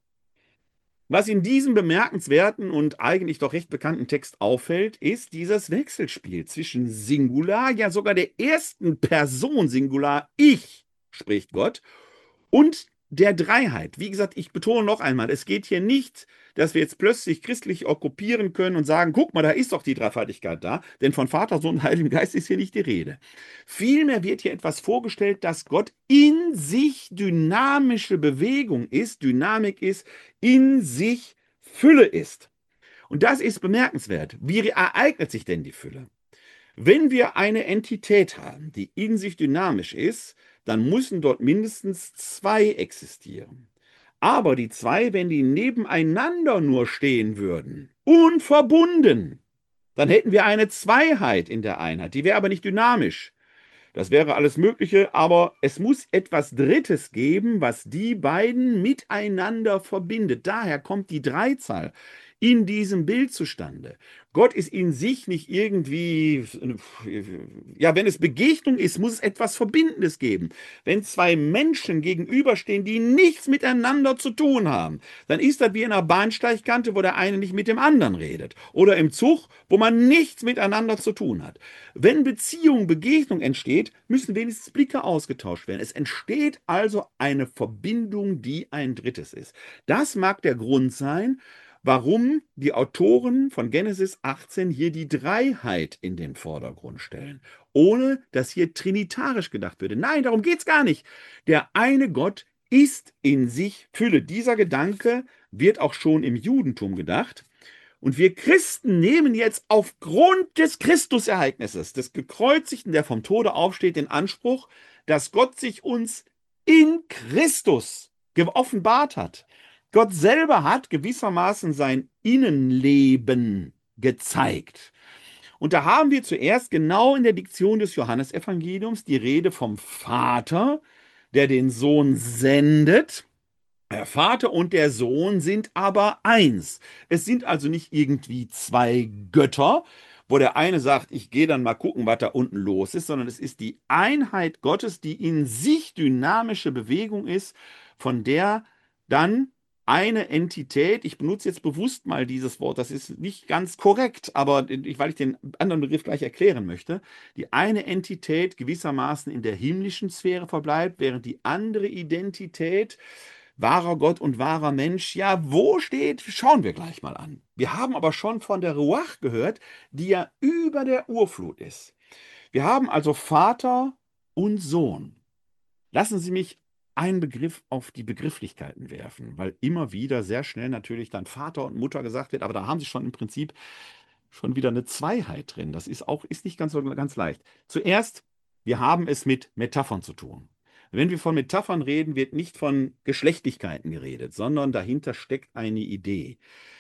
Was in diesem bemerkenswerten und eigentlich doch recht bekannten Text auffällt, ist dieses Wechselspiel zwischen Singular, ja sogar der ersten Person Singular, ich, spricht Gott, und der Dreiheit. Wie gesagt, ich betone noch einmal, es geht hier nicht, dass wir jetzt plötzlich christlich okkupieren können und sagen, guck mal, da ist doch die Dreifaltigkeit da, denn von Vater, Sohn und Heiligem Geist ist hier nicht die Rede. Vielmehr wird hier etwas vorgestellt, dass Gott in sich dynamische Bewegung ist, Dynamik ist, in sich Fülle ist. Und das ist bemerkenswert. Wie ereignet sich denn die Fülle? Wenn wir eine Entität haben, die in sich dynamisch ist, dann müssen dort mindestens 2 existieren. Aber die 2, wenn die nebeneinander nur stehen würden, unverbunden, dann hätten wir eine Zweiheit in der Einheit. Die wäre aber nicht dynamisch. Das wäre alles Mögliche, aber es muss etwas Drittes geben, was die beiden miteinander verbindet. Daher kommt die Dreizahl in diesem Bild zustande. Gott ist in sich nicht irgendwie, ja, wenn es Begegnung ist, muss es etwas Verbindendes geben. Wenn 2 Menschen gegenüberstehen, die nichts miteinander zu tun haben, dann ist das wie in einer Bahnsteigkante, wo der eine nicht mit dem anderen redet. Oder im Zug, wo man nichts miteinander zu tun hat. Wenn Beziehung, Begegnung entsteht, müssen wenigstens Blicke ausgetauscht werden. Es entsteht also eine Verbindung, die ein Drittes ist. Das mag der Grund sein, warum die Autoren von Genesis 18 hier die Dreiheit in den Vordergrund stellen, ohne dass hier trinitarisch gedacht würde. Nein, darum geht es gar nicht. Der eine Gott ist in sich Fülle. Dieser Gedanke wird auch schon im Judentum gedacht. Und wir Christen nehmen jetzt aufgrund des Christusereignisses, des Gekreuzigten, der vom Tode aufsteht, den Anspruch, dass Gott sich uns in Christus geoffenbart hat. Gott selber hat gewissermaßen sein Innenleben gezeigt. Und da haben wir zuerst genau in der Diktion des Johannesevangeliums die Rede vom Vater, der den Sohn sendet. Der Vater und der Sohn sind aber eins. Es sind also nicht irgendwie 2 Götter, wo der eine sagt, ich gehe dann mal gucken, was da unten los ist, sondern es ist die Einheit Gottes, die in sich dynamische Bewegung ist, von der dann eine Entität, ich benutze jetzt bewusst mal dieses Wort, das ist nicht ganz korrekt, aber weil ich den anderen Begriff gleich erklären möchte, die eine Entität gewissermaßen in der himmlischen Sphäre verbleibt, während die andere Identität, wahrer Gott und wahrer Mensch, ja, wo steht, schauen wir gleich mal an. Wir haben aber schon von der Ruach gehört, die ja über der Urflut ist. Wir haben also Vater und Sohn. Lassen Sie mich einen Begriff auf die Begrifflichkeiten werfen, weil immer wieder sehr schnell natürlich dann Vater und Mutter gesagt wird, aber da haben Sie schon im Prinzip schon wieder eine Zweiheit drin. Das ist nicht ganz leicht. Zuerst, wir haben es mit Metaphern zu tun. Wenn wir von Metaphern reden, wird nicht von Geschlechtlichkeiten geredet, sondern dahinter steckt eine Idee.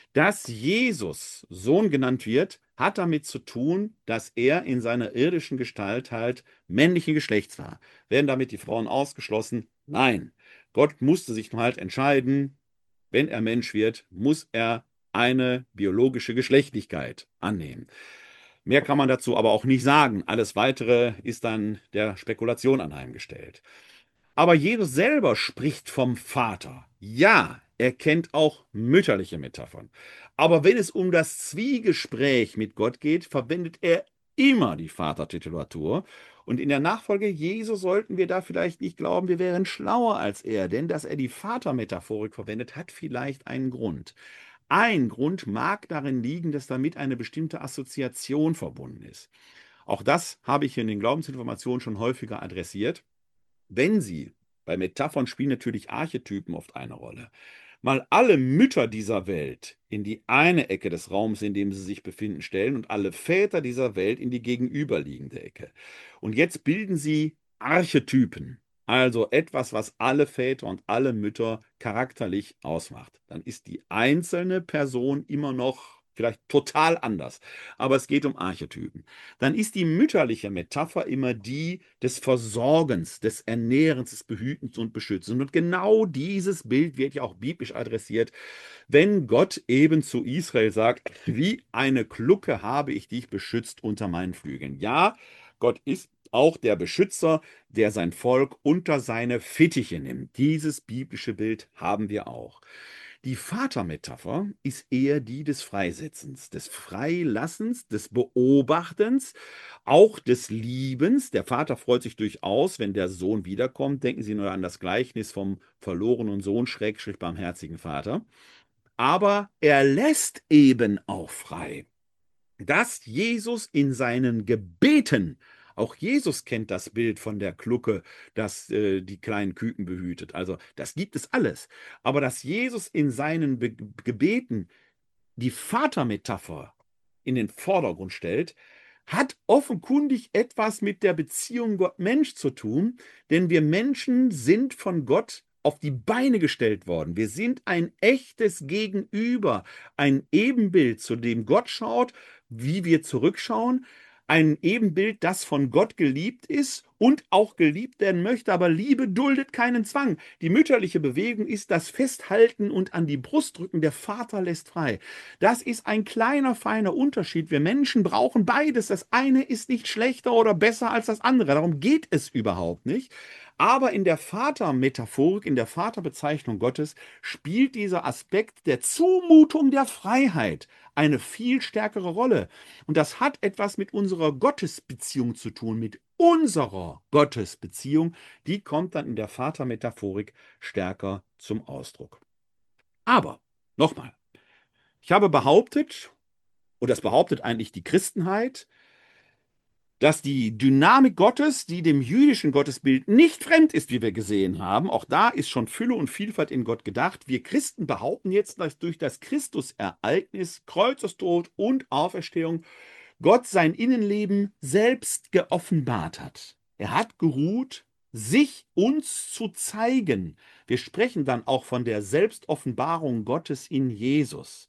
Dass Jesus Sohn genannt wird, hat damit zu tun, dass er in seiner irdischen Gestalt halt männlichen Geschlechts war. Werden damit die Frauen ausgeschlossen? Nein. Gott musste sich halt entscheiden, wenn er Mensch wird, muss er eine biologische Geschlechtlichkeit annehmen. Mehr kann man dazu aber auch nicht sagen. Alles Weitere ist dann der Spekulation anheimgestellt. Aber Jesus selber spricht vom Vater. Ja, er kennt auch mütterliche Metaphern. Aber wenn es um das Zwiegespräch mit Gott geht, verwendet er immer die Vatertitulatur. Und in der Nachfolge Jesu sollten wir da vielleicht nicht glauben, wir wären schlauer als er, denn dass er die Vatermetaphorik verwendet, hat vielleicht einen Grund. Ein Grund mag darin liegen, dass damit eine bestimmte Assoziation verbunden ist. Auch das habe ich in den Glaubensinformationen schon häufiger adressiert. Wenn Sie, bei Metaphern spielen natürlich Archetypen oft eine Rolle, mal alle Mütter dieser Welt in die eine Ecke des Raums, in dem sie sich befinden, stellen und alle Väter dieser Welt in die gegenüberliegende Ecke. Und jetzt bilden Sie Archetypen, also etwas, was alle Väter und alle Mütter charakterlich ausmacht. Dann ist die einzelne Person immer noch vielleicht total anders, aber es geht um Archetypen. Dann ist die mütterliche Metapher immer die des Versorgens, des Ernährens, des Behütens und Beschützens. Und genau dieses Bild wird ja auch biblisch adressiert, wenn Gott eben zu Israel sagt, wie eine Glucke habe ich dich beschützt unter meinen Flügeln. Ja, Gott ist auch der Beschützer, der sein Volk unter seine Fittiche nimmt. Dieses biblische Bild haben wir auch. Die Vatermetapher ist eher die des Freisetzens, des Freilassens, des Beobachtens, auch des Liebens. Der Vater freut sich durchaus, wenn der Sohn wiederkommt. Denken Sie nur an das Gleichnis vom verlorenen Sohn, Schrägstrich barmherzigen Vater. Aber er lässt eben auch frei, dass Jesus in seinen Gebeten, auch Jesus kennt das Bild von der Glucke, das die kleinen Küken behütet. Also das gibt es alles. Aber dass Jesus in seinen Gebeten die Vatermetapher in den Vordergrund stellt, hat offenkundig etwas mit der Beziehung Gott-Mensch zu tun, denn wir Menschen sind von Gott auf die Beine gestellt worden. Wir sind ein echtes Gegenüber, ein Ebenbild, zu dem Gott schaut, wie wir zurückschauen, ein Ebenbild, das von Gott geliebt ist und auch geliebt werden möchte, aber Liebe duldet keinen Zwang. Die mütterliche Bewegung ist das Festhalten und an die Brust drücken, der Vater lässt frei. Das ist ein kleiner, feiner Unterschied. Wir Menschen brauchen beides. Das eine ist nicht schlechter oder besser als das andere. Darum geht es überhaupt nicht. Aber in der Vatermetaphorik, in der Vaterbezeichnung Gottes, spielt dieser Aspekt der Zumutung der Freiheit eine viel stärkere Rolle. Und das hat etwas mit unserer Gottesbeziehung zu tun, mit unserer Gottesbeziehung. Die kommt dann in der Vatermetaphorik stärker zum Ausdruck. Aber, nochmal, ich habe behauptet, und das behauptet eigentlich die Christenheit, dass die Dynamik Gottes, die dem jüdischen Gottesbild nicht fremd ist, wie wir gesehen haben, auch da ist schon Fülle und Vielfalt in Gott gedacht. Wir Christen behaupten jetzt, dass durch das Christusereignis, Kreuzestod und Auferstehung Gott sein Innenleben selbst geoffenbart hat. Er hat geruht, sich uns zu zeigen. Wir sprechen dann auch von der Selbstoffenbarung Gottes in Jesus.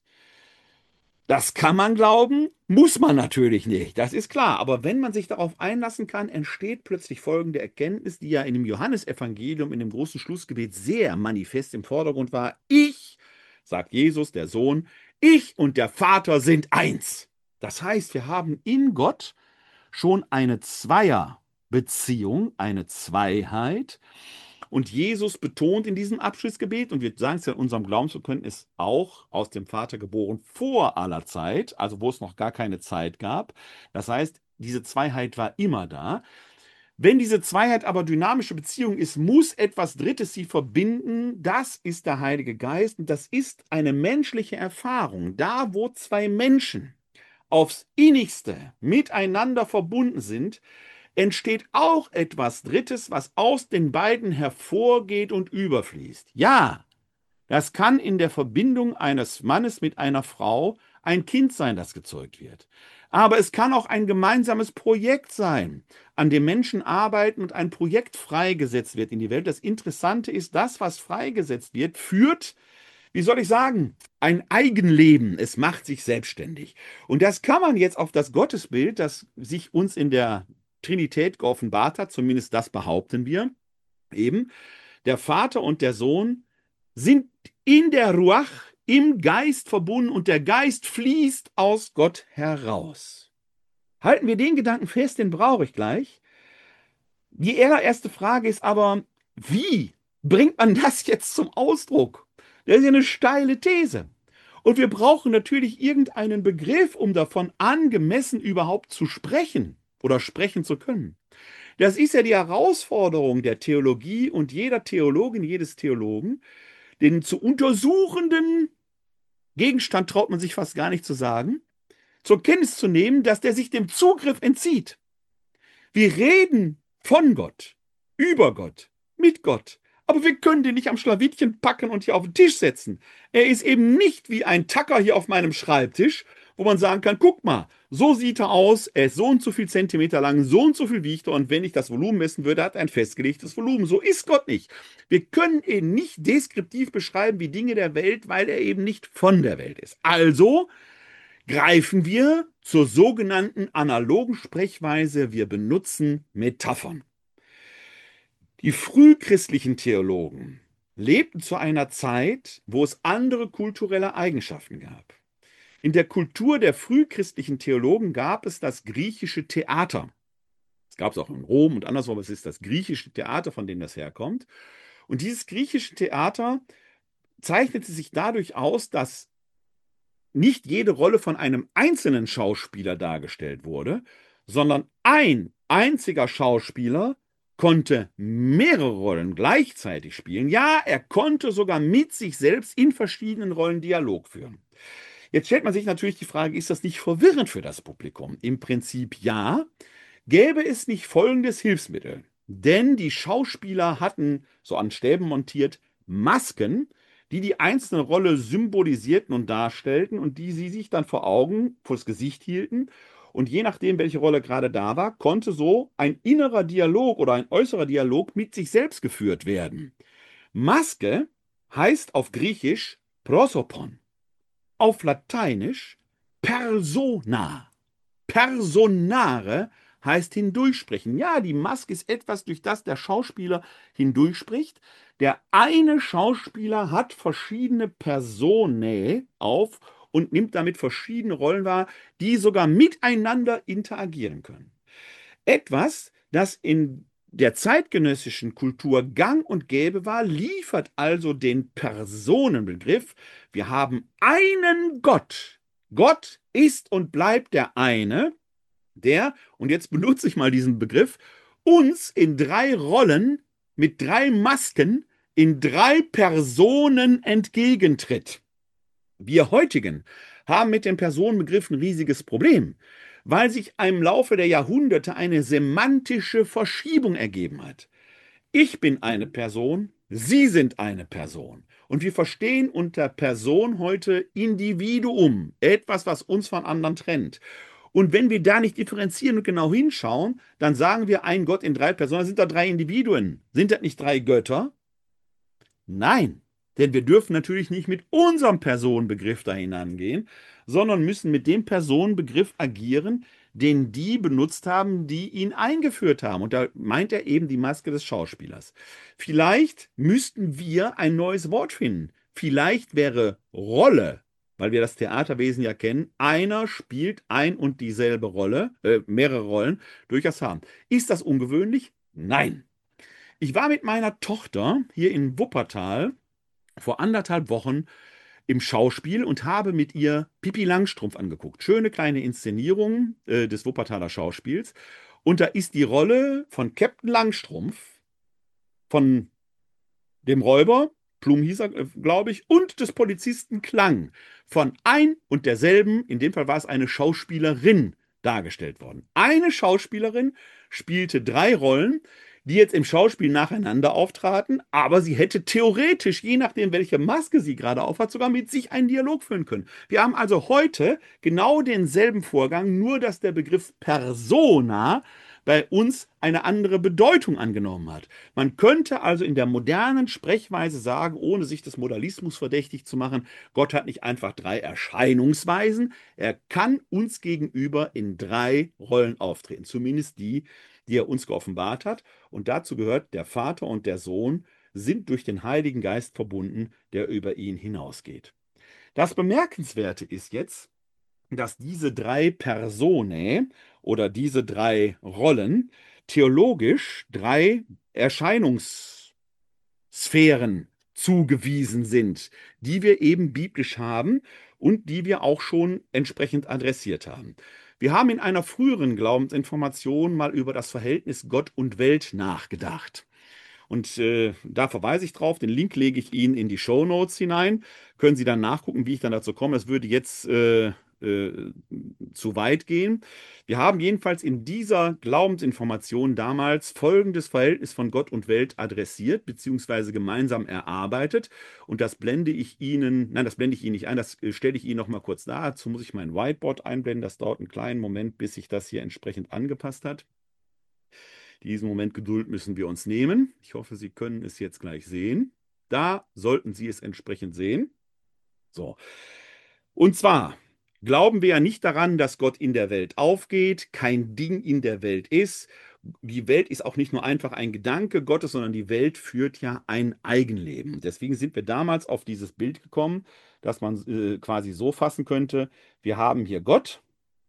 Das kann man glauben, muss man natürlich nicht, das ist klar. Aber wenn man sich darauf einlassen kann, entsteht plötzlich folgende Erkenntnis, die ja in dem Johannesevangelium, in dem großen Schlussgebet sehr manifest im Vordergrund war. Ich, sagt Jesus, der Sohn, ich und der Vater sind eins. Das heißt, wir haben in Gott schon eine Zweierbeziehung, eine Zweiheit. Und Jesus betont in diesem Abschlussgebet, und wir sagen es ja in unserem Glaubensbekenntnis auch, aus dem Vater geboren vor aller Zeit, also wo es noch gar keine Zeit gab. Das heißt, diese Zweiheit war immer da. Wenn diese Zweiheit aber dynamische Beziehung ist, muss etwas Drittes sie verbinden. Das ist der Heilige Geist und das ist eine menschliche Erfahrung. Da, wo zwei Menschen aufs innigste miteinander verbunden sind, entsteht auch etwas Drittes, was aus den beiden hervorgeht und überfließt. Ja, das kann in der Verbindung eines Mannes mit einer Frau ein Kind sein, das gezeugt wird. Aber es kann auch ein gemeinsames Projekt sein, an dem Menschen arbeiten und ein Projekt freigesetzt wird in die Welt. Das Interessante ist, das, was freigesetzt wird, führt wie soll ich sagen, ein Eigenleben. Es macht sich selbstständig. Und das kann man jetzt auf das Gottesbild, das sich uns in der Trinität geoffenbart hat, zumindest das behaupten wir, eben, der Vater und der Sohn sind in der Ruach, im Geist verbunden und der Geist fließt aus Gott heraus. Halten wir den Gedanken fest, den brauche ich gleich. Die allererste Frage ist aber, wie bringt man das jetzt zum Ausdruck? Das ist ja eine steile These. Und wir brauchen natürlich irgendeinen Begriff, um davon angemessen überhaupt zu sprechen oder sprechen zu können. Das ist ja die Herausforderung der Theologie und jeder Theologin, jedes Theologen, den zu untersuchenden Gegenstand traut man sich fast gar nicht zu sagen, zur Kenntnis zu nehmen, dass der sich dem Zugriff entzieht. Wir reden von Gott, über Gott, mit Gott. Aber wir können den nicht am Schlawittchen packen und hier auf den Tisch setzen. Er ist eben nicht wie ein Tacker hier auf meinem Schreibtisch, wo man sagen kann, guck mal, so sieht er aus, er ist so und so viel Zentimeter lang, so und so viel wiegt er und wenn ich das Volumen messen würde, hat er ein festgelegtes Volumen. So ist Gott nicht. Wir können ihn nicht deskriptiv beschreiben wie Dinge der Welt, weil er eben nicht von der Welt ist. Also greifen wir zur sogenannten analogen Sprechweise, wir benutzen Metaphern. Die frühchristlichen Theologen lebten zu einer Zeit, wo es andere kulturelle Eigenschaften gab. In der Kultur der frühchristlichen Theologen gab es das griechische Theater. Es gab es auch in Rom und anderswo, aber es ist das griechische Theater, von dem das herkommt. Und dieses griechische Theater zeichnete sich dadurch aus, dass nicht jede Rolle von einem einzelnen Schauspieler dargestellt wurde, sondern ein einziger Schauspieler konnte mehrere Rollen gleichzeitig spielen. Ja, er konnte sogar mit sich selbst in verschiedenen Rollen Dialog führen. Jetzt stellt man sich natürlich die Frage, ist das nicht verwirrend für das Publikum? Im Prinzip ja. Gäbe es nicht folgendes Hilfsmittel? Denn die Schauspieler hatten, so an Stäben montiert, Masken, die die einzelne Rolle symbolisierten und darstellten und die sie sich dann vor Augen, vors Gesicht hielten. Und je nachdem, welche Rolle gerade da war, konnte so ein innerer Dialog oder ein äußerer Dialog mit sich selbst geführt werden. Maske heißt auf Griechisch prosopon, auf Lateinisch persona. Personare heißt hindurchsprechen. Ja, die Maske ist etwas, durch das der Schauspieler hindurchspricht. Der eine Schauspieler hat verschiedene Personae auf und nimmt damit verschiedene Rollen wahr, die sogar miteinander interagieren können. Etwas, das in der zeitgenössischen Kultur gang und gäbe war, liefert also den Personenbegriff. Wir haben einen Gott. Gott ist und bleibt der eine, der, und jetzt benutze ich mal diesen Begriff, uns in drei Rollen mit drei Masken in drei Personen entgegentritt. Wir heutigen haben mit dem Personenbegriff ein riesiges Problem, weil sich im Laufe der Jahrhunderte eine semantische Verschiebung ergeben hat. Ich bin eine Person, Sie sind eine Person. Und wir verstehen unter Person heute Individuum, etwas, was uns von anderen trennt. Und wenn wir da nicht differenzieren und genau hinschauen, dann sagen wir ein Gott in drei Personen, sind da drei Individuen. Sind das nicht drei Götter? Nein, denn wir dürfen natürlich nicht mit unserem Personenbegriff da hinangehen, sondern müssen mit dem Personenbegriff agieren, den die benutzt haben, die ihn eingeführt haben. Und da meint er eben die Maske des Schauspielers. Vielleicht müssten wir ein neues Wort finden. Vielleicht wäre Rolle, weil wir das Theaterwesen ja kennen, einer spielt ein und dieselbe Rolle, mehrere Rollen, durchaus haben. Ist das ungewöhnlich? Nein. Ich war mit meiner Tochter hier in Wuppertal vor 1,5 Wochen im Schauspiel und habe mit ihr Pippi Langstrumpf angeguckt. Schöne kleine Inszenierung des Wuppertaler Schauspiels. Und da ist die Rolle von Captain Langstrumpf, von dem Räuber, Plum hieß er, glaube ich, und des Polizisten Klang von ein und derselben, in dem Fall war es eine Schauspielerin, dargestellt worden. Eine Schauspielerin spielte drei Rollen, die jetzt im Schauspiel nacheinander auftraten, aber sie hätte theoretisch, je nachdem, welche Maske sie gerade aufhat, sogar mit sich einen Dialog führen können. Wir haben also heute genau denselben Vorgang, nur dass der Begriff Persona bei uns eine andere Bedeutung angenommen hat. Man könnte also in der modernen Sprechweise sagen, ohne sich des Modalismus verdächtig zu machen, Gott hat nicht einfach drei Erscheinungsweisen, er kann uns gegenüber in drei Rollen auftreten, zumindest die, die er uns geoffenbart hat. Und dazu gehört der Vater und der Sohn sind durch den Heiligen Geist verbunden, der über ihn hinausgeht. Das Bemerkenswerte ist jetzt, dass diese drei Personae oder diese drei Rollen theologisch drei Erscheinungssphären zugewiesen sind, die wir eben biblisch haben und die wir auch schon entsprechend adressiert haben. Wir haben in einer früheren Glaubensinformation mal über das Verhältnis Gott und Welt nachgedacht. Und da verweise ich drauf, den Link lege ich Ihnen in die Shownotes hinein. Können Sie dann nachgucken, wie ich dann dazu komme. Das würde jetzt zu weit gehen. Wir haben jedenfalls in dieser Glaubensinformation damals folgendes Verhältnis von Gott und Welt adressiert, beziehungsweise gemeinsam erarbeitet. Und das blende ich Ihnen, nein, das blende ich Ihnen nicht ein, das stelle ich Ihnen noch mal kurz dar. Dazu muss ich mein Whiteboard einblenden. Das dauert einen kleinen Moment, bis sich das hier entsprechend angepasst hat. Diesen Moment Geduld müssen wir uns nehmen. Ich hoffe, Sie können es jetzt gleich sehen. Da sollten Sie es entsprechend sehen. So. Und zwar glauben wir ja nicht daran, dass Gott in der Welt aufgeht, kein Ding in der Welt ist. Die Welt ist auch nicht nur einfach ein Gedanke Gottes, sondern die Welt führt ja ein Eigenleben. Deswegen sind wir damals auf dieses Bild gekommen, dass man quasi so fassen könnte, wir haben hier Gott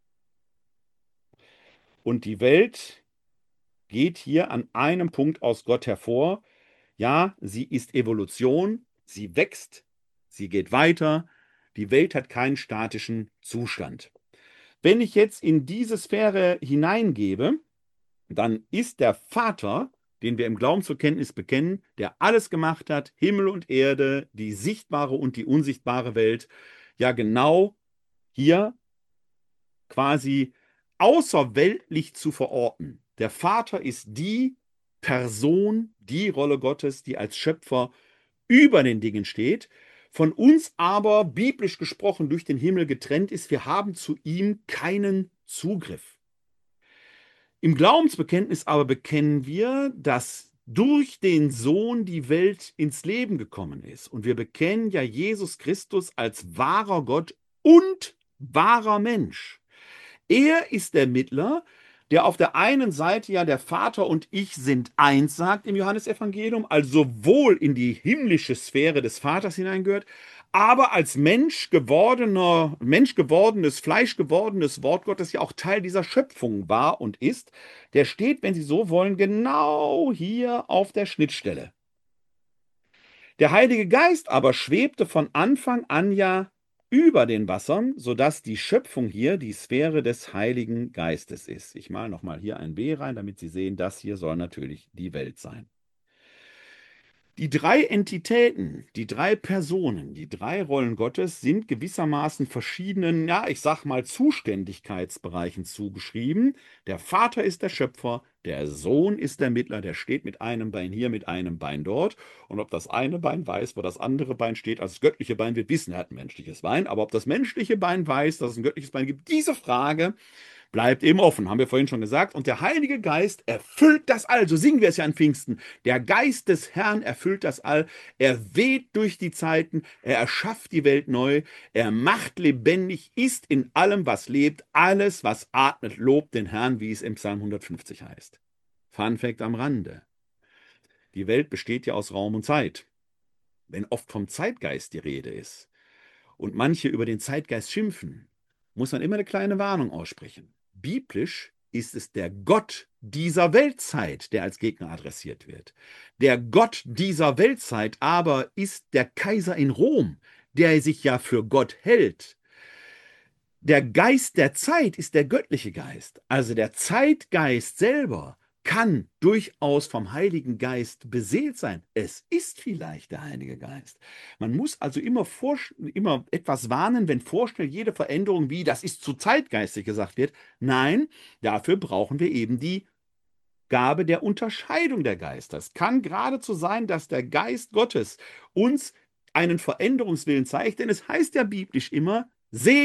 und die Welt geht hier an einem Punkt aus Gott hervor. Ja, sie ist Evolution, sie wächst, sie geht weiter. Die Welt hat keinen statischen Zustand. Wenn ich jetzt in diese Sphäre hineingebe, dann ist der Vater, den wir im Glauben zur Kenntnis bekennen, der alles gemacht hat, Himmel und Erde, die sichtbare und die unsichtbare Welt, ja genau hier quasi außerweltlich zu verorten. Der Vater ist die Person, die Rolle Gottes, die als Schöpfer über den Dingen steht, von uns aber biblisch gesprochen durch den Himmel getrennt ist. Wir haben zu ihm keinen Zugriff. Im Glaubensbekenntnis aber bekennen wir, dass durch den Sohn die Welt ins Leben gekommen ist. Und wir bekennen ja Jesus Christus als wahrer Gott und wahrer Mensch. Er ist der Mittler, der auf der einen Seite ja der Vater und ich sind eins sagt im Johannesevangelium, also sowohl in die himmlische Sphäre des Vaters hineingehört, aber als menschgewordenes, fleischgewordenes Wort Gottes ja auch Teil dieser Schöpfung war und ist. Der steht, wenn Sie so wollen, genau hier auf der Schnittstelle. Der Heilige Geist aber schwebte von Anfang an ja über den Wassern, sodass die Schöpfung hier die Sphäre des Heiligen Geistes ist. Ich male nochmal hier ein B rein, damit Sie sehen, das hier soll natürlich die Welt sein. Die drei Entitäten, die drei Personen, die drei Rollen Gottes sind gewissermaßen verschiedenen, ja, ich sag mal, Zuständigkeitsbereichen zugeschrieben. Der Vater ist der Schöpfer, der Sohn ist der Mittler, der steht mit einem Bein hier, mit einem Bein dort. Und ob das eine Bein weiß, wo das andere Bein steht, also das göttliche Bein wird wissen, er hat ein menschliches Bein. Aber ob das menschliche Bein weiß, dass es ein göttliches Bein gibt, diese Frage bleibt eben offen, haben wir vorhin schon gesagt. Und der Heilige Geist erfüllt das All. So singen wir es ja an Pfingsten. Der Geist des Herrn erfüllt das All. Er weht durch die Zeiten. Er erschafft die Welt neu. Er macht lebendig, ist in allem, was lebt. Alles, was atmet, lobt den Herrn, wie es im Psalm 150 heißt. Fun Fact am Rande. Die Welt besteht ja aus Raum und Zeit. Wenn oft vom Zeitgeist die Rede ist und manche über den Zeitgeist schimpfen, muss man immer eine kleine Warnung aussprechen. Biblisch ist es der Gott dieser Weltzeit, der als Gegner adressiert wird. Der Gott dieser Weltzeit aber ist der Kaiser in Rom, der sich ja für Gott hält. Der Geist der Zeit ist der göttliche Geist. Also der Zeitgeist selber kann durchaus vom Heiligen Geist beseelt sein. Es ist vielleicht der Heilige Geist. Man muss also immer etwas warnen, wenn vorschnell jede Veränderung wie, das ist zu zeitgeistig gesagt wird. Nein, dafür brauchen wir eben die Gabe der Unterscheidung der Geister. Es kann geradezu sein, dass der Geist Gottes uns einen Veränderungswillen zeigt, denn es heißt ja biblisch immer, seht,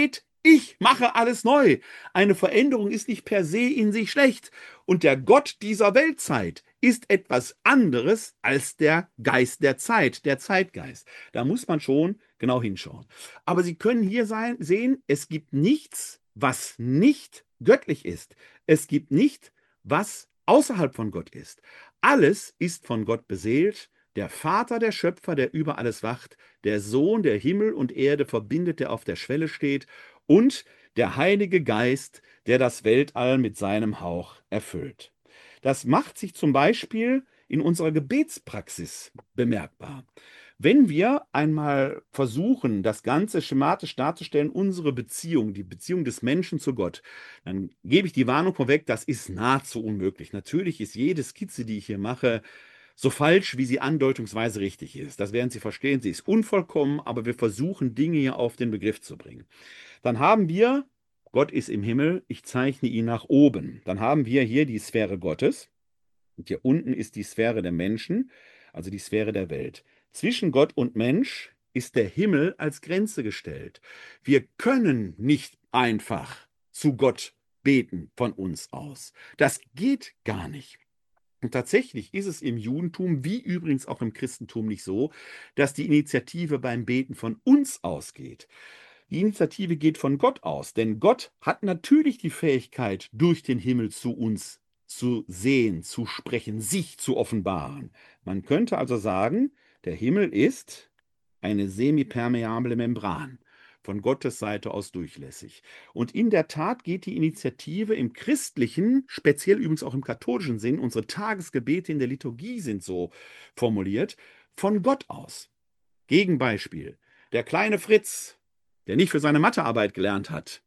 Ich mache alles neu. Eine Veränderung ist nicht per se in sich schlecht. Und der Gott dieser Weltzeit ist etwas anderes als der Geist der Zeit, der Zeitgeist. Da muss man schon genau hinschauen. Aber Sie können hier sehen, es gibt nichts, was nicht göttlich ist. Es gibt nicht, was außerhalb von Gott ist. Alles ist von Gott beseelt. Der Vater, der Schöpfer, der über alles wacht, der Sohn, der Himmel und Erde verbindet, der auf der Schwelle steht, und der Heilige Geist, der das Weltall mit seinem Hauch erfüllt. Das macht sich zum Beispiel in unserer Gebetspraxis bemerkbar. Wenn wir einmal versuchen, das Ganze schematisch darzustellen, unsere Beziehung, die Beziehung des Menschen zu Gott, dann gebe ich die Warnung vorweg, das ist nahezu unmöglich. Natürlich ist jede Skizze, die ich hier mache, so falsch, wie sie andeutungsweise richtig ist. Das werden Sie verstehen. Sie ist unvollkommen, aber wir versuchen, Dinge hier auf den Begriff zu bringen. Dann haben wir, Gott ist im Himmel, ich zeichne ihn nach oben. Dann haben wir hier die Sphäre Gottes und hier unten ist die Sphäre der Menschen, also die Sphäre der Welt. Zwischen Gott und Mensch ist der Himmel als Grenze gestellt. Wir können nicht einfach zu Gott beten von uns aus. Das geht gar nicht. Und tatsächlich ist es im Judentum, wie übrigens auch im Christentum, nicht so, dass die Initiative beim Beten von uns ausgeht. Die Initiative geht von Gott aus, denn Gott hat natürlich die Fähigkeit, durch den Himmel zu uns zu sehen, zu sprechen, sich zu offenbaren. Man könnte also sagen, der Himmel ist eine semipermeable Membran, von Gottes Seite aus durchlässig. Und in der Tat geht die Initiative im christlichen, speziell übrigens auch im katholischen Sinn, unsere Tagesgebete in der Liturgie sind so formuliert, von Gott aus. Gegenbeispiel: Der kleine Fritz, der nicht für seine Mathearbeit gelernt hat,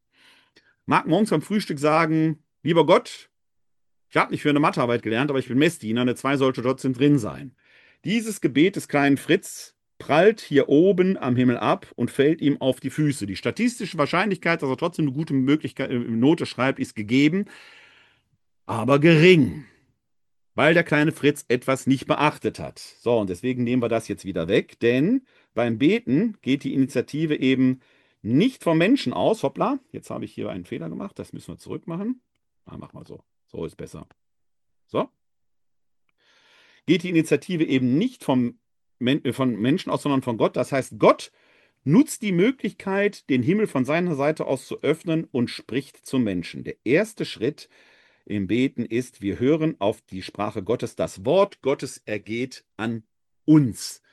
mag morgens beim Frühstück sagen: Lieber Gott, ich habe nicht für eine Mathearbeit gelernt, aber ich bin Messdiener, eine 2 sollte trotzdem drin sein. Dieses Gebet des kleinen Fritz prallt hier oben am Himmel ab und fällt ihm auf die Füße. Die statistische Wahrscheinlichkeit, dass er trotzdem eine gute Note schreibt, ist gegeben, aber gering, weil der kleine Fritz etwas nicht beachtet hat. So, und deswegen nehmen wir das jetzt wieder weg, denn beim Beten geht die Initiative eben nicht vom Menschen aus. Hoppla, jetzt habe ich hier einen Fehler gemacht, das müssen wir zurück machen. Mach mal so. So ist besser. So. Geht die Initiative eben nicht von Menschen aus, sondern von Gott. Das heißt, Gott nutzt die Möglichkeit, den Himmel von seiner Seite aus zu öffnen und spricht zum Menschen. Der erste Schritt im Beten ist, wir hören auf die Sprache Gottes. Das Wort Gottes ergeht an uns.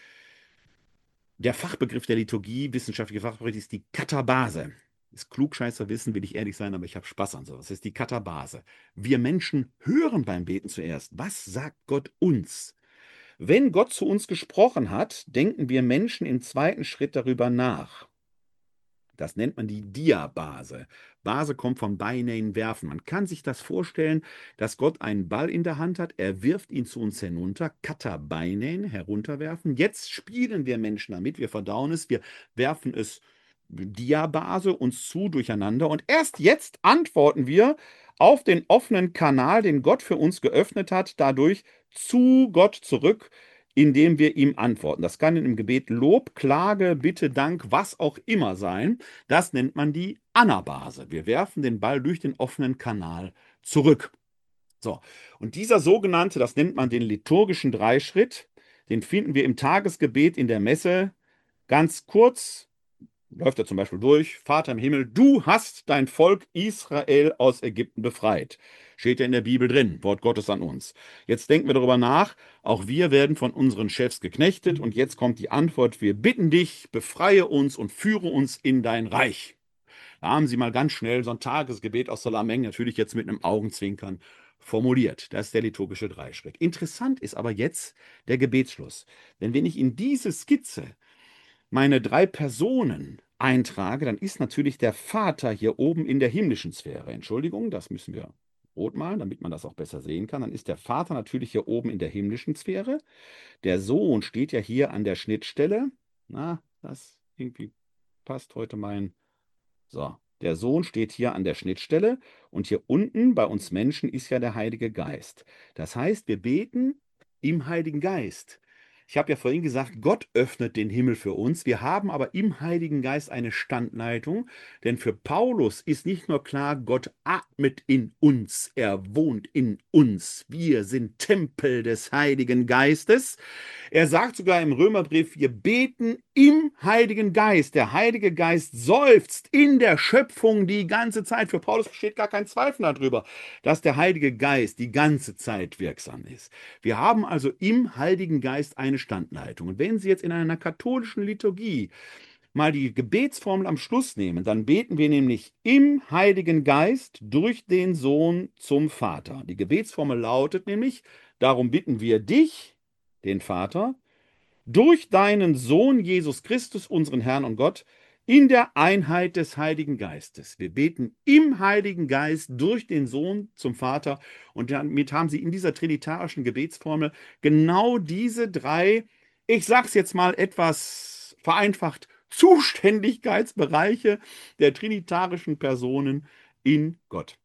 Der Fachbegriff der Liturgie, wissenschaftliche Fachbegriff, ist die Katabase. Ist Klugscheißerwissen, will ich ehrlich sein, aber ich habe Spaß an sowas. Das ist die Katabase. Wir Menschen hören beim Beten zuerst. Was sagt Gott uns? Wenn Gott zu uns gesprochen hat, denken wir Menschen im zweiten Schritt darüber nach. Das nennt man die Diabase. Base kommt vom Beinein werfen. Man kann sich das vorstellen, dass Gott einen Ball in der Hand hat, er wirft ihn zu uns hinunter, Kata Beinein, herunterwerfen. Jetzt spielen wir Menschen damit, wir verdauen es, wir werfen es Diabase uns zu durcheinander und erst jetzt antworten wir auf den offenen Kanal, den Gott für uns geöffnet hat, dadurch zu Gott zurück, indem wir ihm antworten. Das kann im Gebet Lob, Klage, Bitte, Dank, was auch immer sein. Das nennt man die Anabase. Wir werfen den Ball durch den offenen Kanal zurück. So, und dieser sogenannte, das nennt man den liturgischen Dreischritt, den finden wir im Tagesgebet in der Messe ganz kurz. Läuft er zum Beispiel durch: Vater im Himmel, du hast dein Volk Israel aus Ägypten befreit. Steht ja in der Bibel drin, Wort Gottes an uns. Jetzt denken wir darüber nach, auch wir werden von unseren Chefs geknechtet und jetzt kommt die Antwort: Wir bitten dich, befreie uns und führe uns in dein Reich. Da haben Sie mal ganz schnell so ein Tagesgebet aus Salameng, natürlich jetzt mit einem Augenzwinkern formuliert. Das ist der liturgische Dreischritt. Interessant ist aber jetzt der Gebetsschluss. Denn wenn ich in diese Skizze meine 3 Personen eintrage, dann ist natürlich der Vater hier oben in der himmlischen Sphäre. Entschuldigung, das müssen wir rot malen, damit man das auch besser sehen kann. Dann ist der Vater natürlich hier oben in der himmlischen Sphäre. Der Sohn steht ja hier an der Schnittstelle. Na, das irgendwie passt heute mein. So, der Sohn steht hier an der Schnittstelle und hier unten bei uns Menschen ist ja der Heilige Geist. Das heißt, wir beten im Heiligen Geist. Ich habe ja vorhin gesagt, Gott öffnet den Himmel für uns. Wir haben aber im Heiligen Geist eine Standleitung, denn für Paulus ist nicht nur klar, Gott atmet in uns, er wohnt in uns. Wir sind Tempel des Heiligen Geistes. Er sagt sogar im Römerbrief, wir beten im Heiligen Geist. Der Heilige Geist seufzt in der Schöpfung die ganze Zeit. Für Paulus besteht gar kein Zweifel darüber, dass der Heilige Geist die ganze Zeit wirksam ist. Wir haben also im Heiligen Geist eine Standleitung. Und wenn Sie jetzt in einer katholischen Liturgie mal die Gebetsformel am Schluss nehmen, dann beten wir nämlich im Heiligen Geist durch den Sohn zum Vater. Die Gebetsformel lautet nämlich, darum bitten wir dich, den Vater, durch deinen Sohn Jesus Christus, unseren Herrn und Gott, in der Einheit des Heiligen Geistes. Wir beten im Heiligen Geist durch den Sohn zum Vater und damit haben Sie in dieser trinitarischen Gebetsformel genau diese drei, ich sage es jetzt mal etwas vereinfacht, Zuständigkeitsbereiche der trinitarischen Personen in Gott.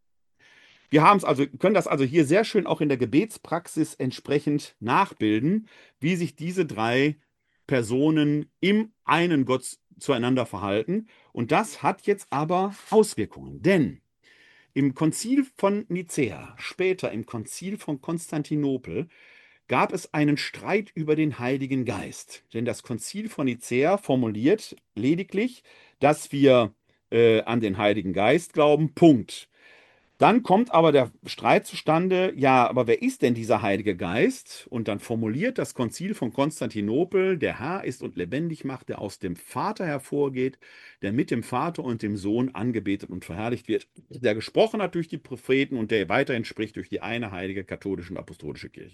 Wir haben es also, können das also hier sehr schön auch in der Gebetspraxis entsprechend nachbilden, wie sich diese drei Personen im einen Gott zueinander verhalten. Und das hat jetzt aber Auswirkungen, denn im Konzil von Nicäa, später im Konzil von Konstantinopel, gab es einen Streit über den Heiligen Geist. Denn das Konzil von Nicäa formuliert lediglich, dass wir an den Heiligen Geist glauben, Punkt. Dann kommt aber der Streit zustande, ja, aber wer ist denn dieser Heilige Geist? Und dann formuliert das Konzil von Konstantinopel, der Herr ist und lebendig macht, der aus dem Vater hervorgeht, der mit dem Vater und dem Sohn angebetet und verherrlicht wird, der gesprochen hat durch die Propheten und der weiterhin spricht durch die eine heilige katholische und apostolische Kirche.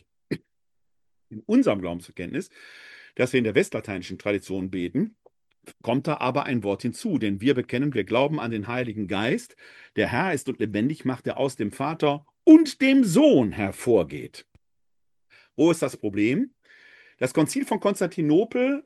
In unserem Glaubensbekenntnis, das wir in der westlateinischen Tradition beten, kommt da aber ein Wort hinzu, denn wir bekennen, wir glauben an den Heiligen Geist, der Herr ist und lebendig macht, der aus dem Vater und dem Sohn hervorgeht. Wo ist das Problem? Das Konzil von Konstantinopel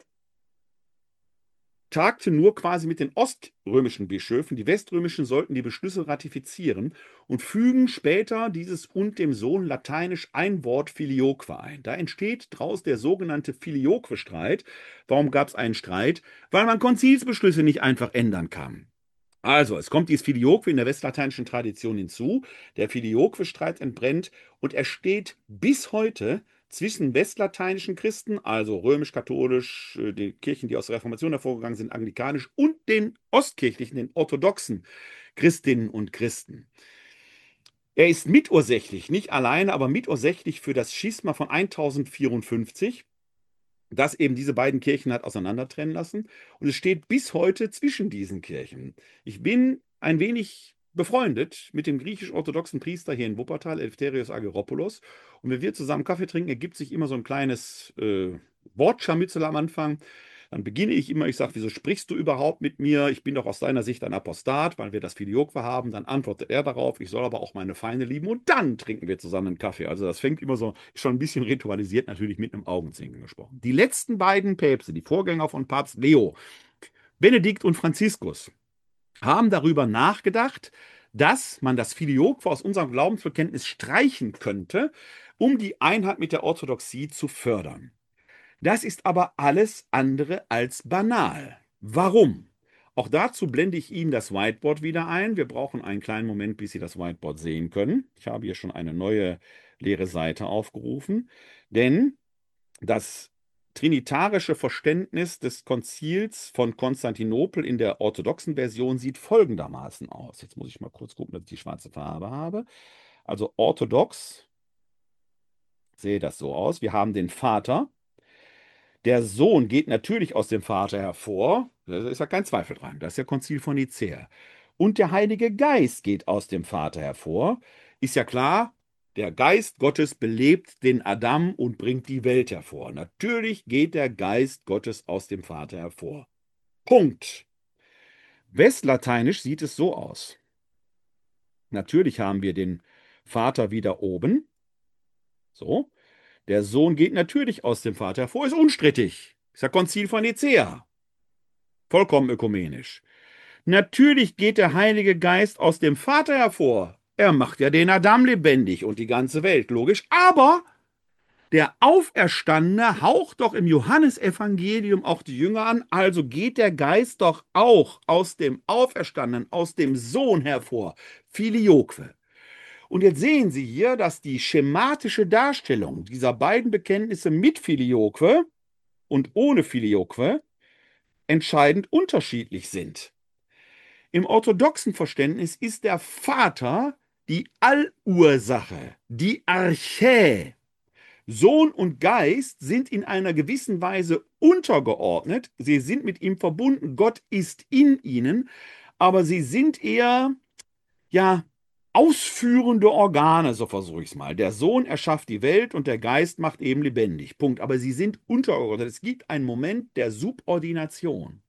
tagte nur quasi mit den oströmischen Bischöfen. Die weströmischen sollten die Beschlüsse ratifizieren und fügen später dieses und dem Sohn lateinisch ein Wort Filioque ein. Da entsteht daraus der sogenannte Filioque-Streit. Warum gab es einen Streit? Weil man Konzilsbeschlüsse nicht einfach ändern kann. Also, es kommt dieses Filioque in der westlateinischen Tradition hinzu. Der Filioque-Streit entbrennt und er steht bis heute zwischen westlateinischen Christen, also römisch-katholisch, die Kirchen, die aus der Reformation hervorgegangen sind, anglikanisch, und den ostkirchlichen, den orthodoxen Christinnen und Christen. Er ist mitursächlich, nicht alleine, aber mitursächlich für das Schisma von 1054, das eben diese beiden Kirchen hat auseinander trennen lassen. Und es steht bis heute zwischen diesen Kirchen. Ich bin ein wenig befreundet mit dem griechisch-orthodoxen Priester hier in Wuppertal, Eleftherios Ageropoulos. Und wenn wir zusammen Kaffee trinken, ergibt sich immer so ein kleines Wortscharmützel am Anfang. Dann beginne ich immer, ich sage, wieso sprichst du überhaupt mit mir? Ich bin doch aus deiner Sicht ein Apostat, weil wir das Filioque haben. Dann antwortet er darauf, ich soll aber auch meine Feinde lieben und dann trinken wir zusammen einen Kaffee. Also das fängt immer so, schon ein bisschen ritualisiert, natürlich mit einem Augenzwinkern gesprochen. Die letzten beiden Päpste, die Vorgänger von Papst Leo, Benedikt und Franziskus, haben darüber nachgedacht, dass man das Filioque aus unserem Glaubensbekenntnis streichen könnte, um die Einheit mit der Orthodoxie zu fördern. Das ist aber alles andere als banal. Warum? Auch dazu blende ich Ihnen das Whiteboard wieder ein. Wir brauchen einen kleinen Moment, bis Sie das Whiteboard sehen können. Ich habe hier schon eine neue leere Seite aufgerufen, denn das trinitarische Verständnis des Konzils von Konstantinopel in der orthodoxen Version sieht folgendermaßen aus. Jetzt muss ich mal kurz gucken, dass ich die schwarze Farbe habe. Also orthodox sehe das so aus. Wir haben den Vater. Der Sohn geht natürlich aus dem Vater hervor, da ist ja kein Zweifel dran, das ist ja Konzil von Nicäa. Und der Heilige Geist geht aus dem Vater hervor, ist ja klar, der Geist Gottes belebt den Adam und bringt die Welt hervor. Natürlich geht der Geist Gottes aus dem Vater hervor. Punkt. Westlateinisch sieht es so aus. Natürlich haben wir den Vater wieder oben. So. Der Sohn geht natürlich aus dem Vater hervor, ist unstrittig. Ist ja Konzil von Nicäa. Vollkommen ökumenisch. Natürlich geht der Heilige Geist aus dem Vater hervor. Er macht ja den Adam lebendig und die ganze Welt, logisch. Aber Der Auferstandene haucht doch im Johannesevangelium auch die Jünger an, also geht der Geist doch auch aus dem Auferstandenen, aus dem Sohn hervor. Filioque. Und jetzt sehen Sie hier, dass die schematische Darstellung dieser beiden Bekenntnisse mit Filioque und ohne Filioque entscheidend unterschiedlich sind. Im orthodoxen Verständnis ist der Vater die Allursache, die Archä. Sohn und Geist sind in einer gewissen Weise untergeordnet. Sie sind mit ihm verbunden. Gott ist in ihnen, aber sie sind eher, ja, ausführende Organe, so versuche ich es mal. Der Sohn erschafft die Welt und der Geist macht eben lebendig. Punkt. Aber sie sind untergeordnet. Es gibt einen Moment der Subordination.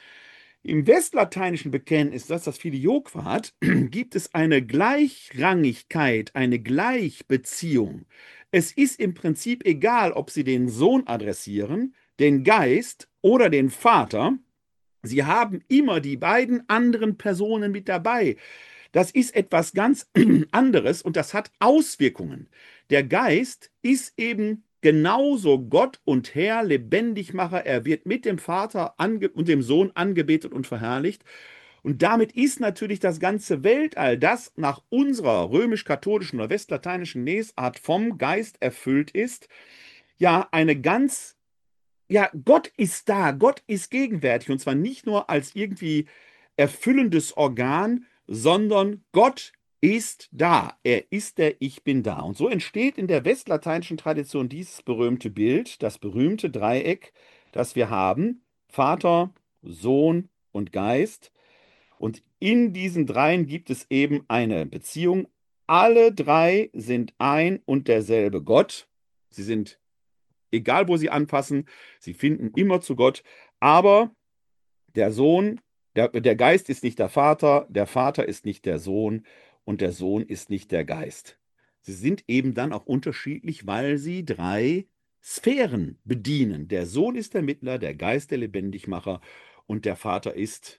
Im westlateinischen Bekenntnis, das Filioque hat, gibt es eine Gleichrangigkeit, eine Gleichbeziehung. Es ist im Prinzip egal, ob Sie den Sohn adressieren, den Geist oder den Vater. Sie haben immer die beiden anderen Personen mit dabei. Das ist etwas ganz anderes und das hat Auswirkungen. Der Geist ist eben genauso Gott und Herr, Lebendigmacher. Er wird mit dem Vater und dem Sohn angebetet und verherrlicht. Und damit ist natürlich das ganze Weltall, das nach unserer römisch-katholischen oder westlateinischen Lesart vom Geist erfüllt ist, ja, eine ganz, ja, Gott ist da, Gott ist gegenwärtig und zwar nicht nur als irgendwie erfüllendes Organ, sondern Gott ist da. Er ist der Ich bin da. Und so entsteht in der westlateinischen Tradition dieses berühmte Bild, das berühmte Dreieck, das wir haben: Vater, Sohn und Geist. Und in diesen dreien gibt es eben eine Beziehung. Alle drei sind ein und derselbe Gott. Sie sind, egal wo sie anfassen, sie finden immer zu Gott. Aber der Sohn, der Geist ist nicht der Vater ist nicht der Sohn und der Sohn ist nicht der Geist. Sie sind eben dann auch unterschiedlich, weil sie drei Sphären bedienen. Der Sohn ist der Mittler, der Geist der Lebendigmacher und der Vater ist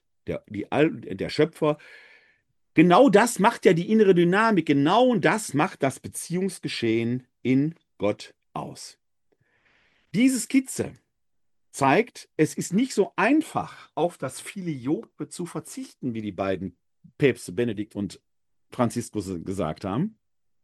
der Schöpfer. Genau das macht ja die innere Dynamik, genau das macht das Beziehungsgeschehen in Gott aus. Diese Skizze zeigt, es ist nicht so einfach, auf das Filioque zu verzichten, wie die beiden Päpste Benedikt und Franziskus gesagt haben,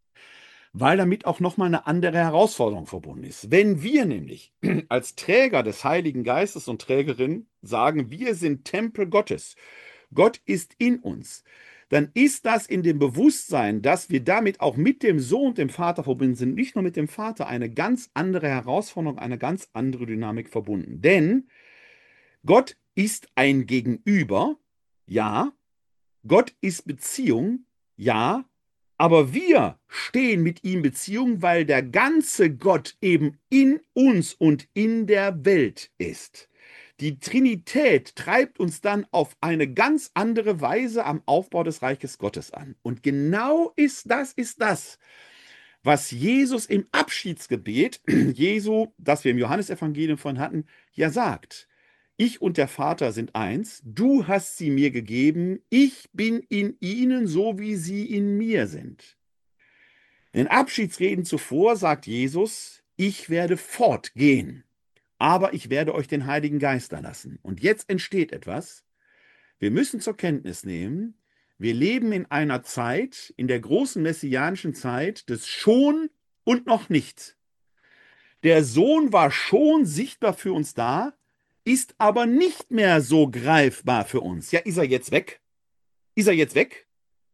weil damit auch nochmal eine andere Herausforderung verbunden ist. Wenn wir nämlich als Träger des Heiligen Geistes und Trägerin sagen, wir sind Tempel Gottes, Gott ist in uns, dann ist das in dem Bewusstsein, dass wir damit auch mit dem Sohn und dem Vater verbunden sind, nicht nur mit dem Vater, eine ganz andere Herausforderung, eine ganz andere Dynamik verbunden. Denn Gott ist ein Gegenüber, ja, Gott ist Beziehung, ja, aber wir stehen mit ihm Beziehung, weil der ganze Gott eben in uns und in der Welt ist. Die Trinität treibt uns dann auf eine ganz andere Weise am Aufbau des Reiches Gottes an. Und genau ist das, was Jesus im Abschiedsgebet Jesu, das wir im Johannesevangelium von hatten, ja sagt. Ich und der Vater sind eins, du hast sie mir gegeben, ich bin in ihnen, so wie sie in mir sind. In den Abschiedsreden zuvor sagt Jesus, ich werde fortgehen, aber ich werde euch den Heiligen Geist erlassen. Und jetzt entsteht etwas. Wir müssen zur Kenntnis nehmen, wir leben in einer Zeit, in der großen messianischen Zeit des Schon und noch nicht. Der Sohn war schon sichtbar für uns da, ist aber nicht mehr so greifbar für uns. Ja, ist er jetzt weg? Ist er jetzt weg?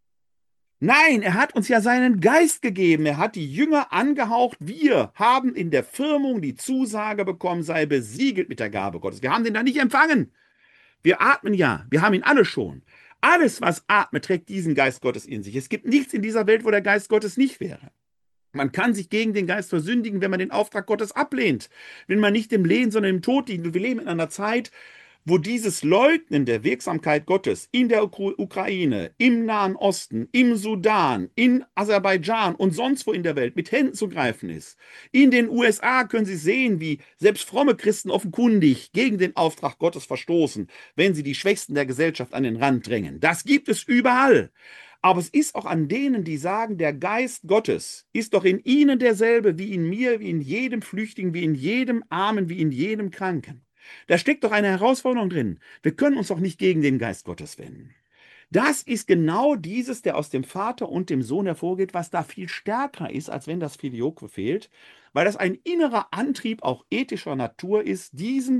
Nein, er hat uns ja seinen Geist gegeben. Er hat die Jünger angehaucht. Wir haben in der Firmung die Zusage bekommen, sei besiegelt mit der Gabe Gottes. Wir haben den da nicht empfangen. Wir atmen ja. Wir haben ihn alle schon. Alles, was atmet, trägt diesen Geist Gottes in sich. Es gibt nichts in dieser Welt, wo der Geist Gottes nicht wäre. Man kann sich gegen den Geist versündigen, wenn man den Auftrag Gottes ablehnt. Wenn man nicht im Leben, sondern im Tod dient. Wir leben in einer Zeit, wo dieses Leugnen der Wirksamkeit Gottes in der Ukraine, im Nahen Osten, im Sudan, in Aserbaidschan und sonst wo in der Welt mit Händen zu greifen ist. In den USA können Sie sehen, wie selbst fromme Christen offenkundig gegen den Auftrag Gottes verstoßen, wenn sie die Schwächsten der Gesellschaft an den Rand drängen. Das gibt es überall. Aber es ist auch an denen, die sagen, der Geist Gottes ist doch in ihnen derselbe wie in mir, wie in jedem Flüchtigen, wie in jedem Armen, wie in jedem Kranken. Da steckt doch eine Herausforderung drin. Wir können uns doch nicht gegen den Geist Gottes wenden. Das ist genau dieses, der aus dem Vater und dem Sohn hervorgeht, was da viel stärker ist, als wenn das Filioque fehlt, weil das ein innerer Antrieb auch ethischer Natur ist,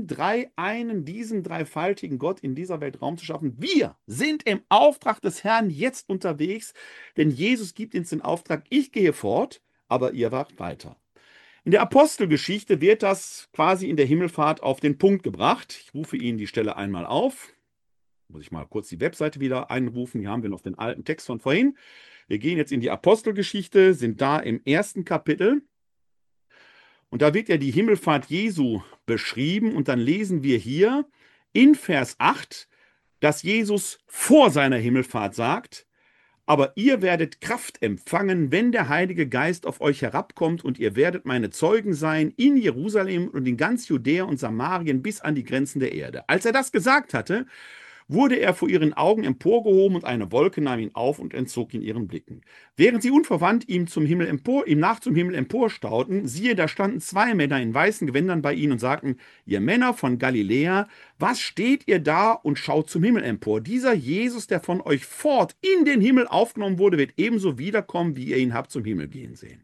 diesen dreifaltigen Gott in dieser Welt Raum zu schaffen. Wir sind im Auftrag des Herrn jetzt unterwegs, denn Jesus gibt uns den Auftrag, ich gehe fort, aber ihr wacht weiter. In der Apostelgeschichte wird das quasi in der Himmelfahrt auf den Punkt gebracht. Ich rufe Ihnen die Stelle einmal auf. Muss ich mal kurz die Webseite wieder einrufen. Hier haben wir noch den alten Text von vorhin. Wir gehen jetzt in die Apostelgeschichte, sind da im ersten Kapitel. Und da wird ja die Himmelfahrt Jesu beschrieben. Und dann lesen wir hier in Vers 8, dass Jesus vor seiner Himmelfahrt sagt, aber ihr werdet Kraft empfangen, wenn der Heilige Geist auf euch herabkommt, und ihr werdet meine Zeugen sein in Jerusalem und in ganz Judäa und Samarien bis an die Grenzen der Erde. Als er das gesagt hatte, wurde er vor ihren Augen emporgehoben, und eine Wolke nahm ihn auf und entzog ihn ihren Blicken. Während sie unverwandt ihm zum Himmel emporstauten, siehe, da standen zwei Männer in weißen Gewändern bei ihnen und sagten, ihr Männer von Galiläa, was steht ihr da und schaut zum Himmel empor? Dieser Jesus, der von euch fort in den Himmel aufgenommen wurde, wird ebenso wiederkommen, wie ihr ihn habt zum Himmel gehen sehen.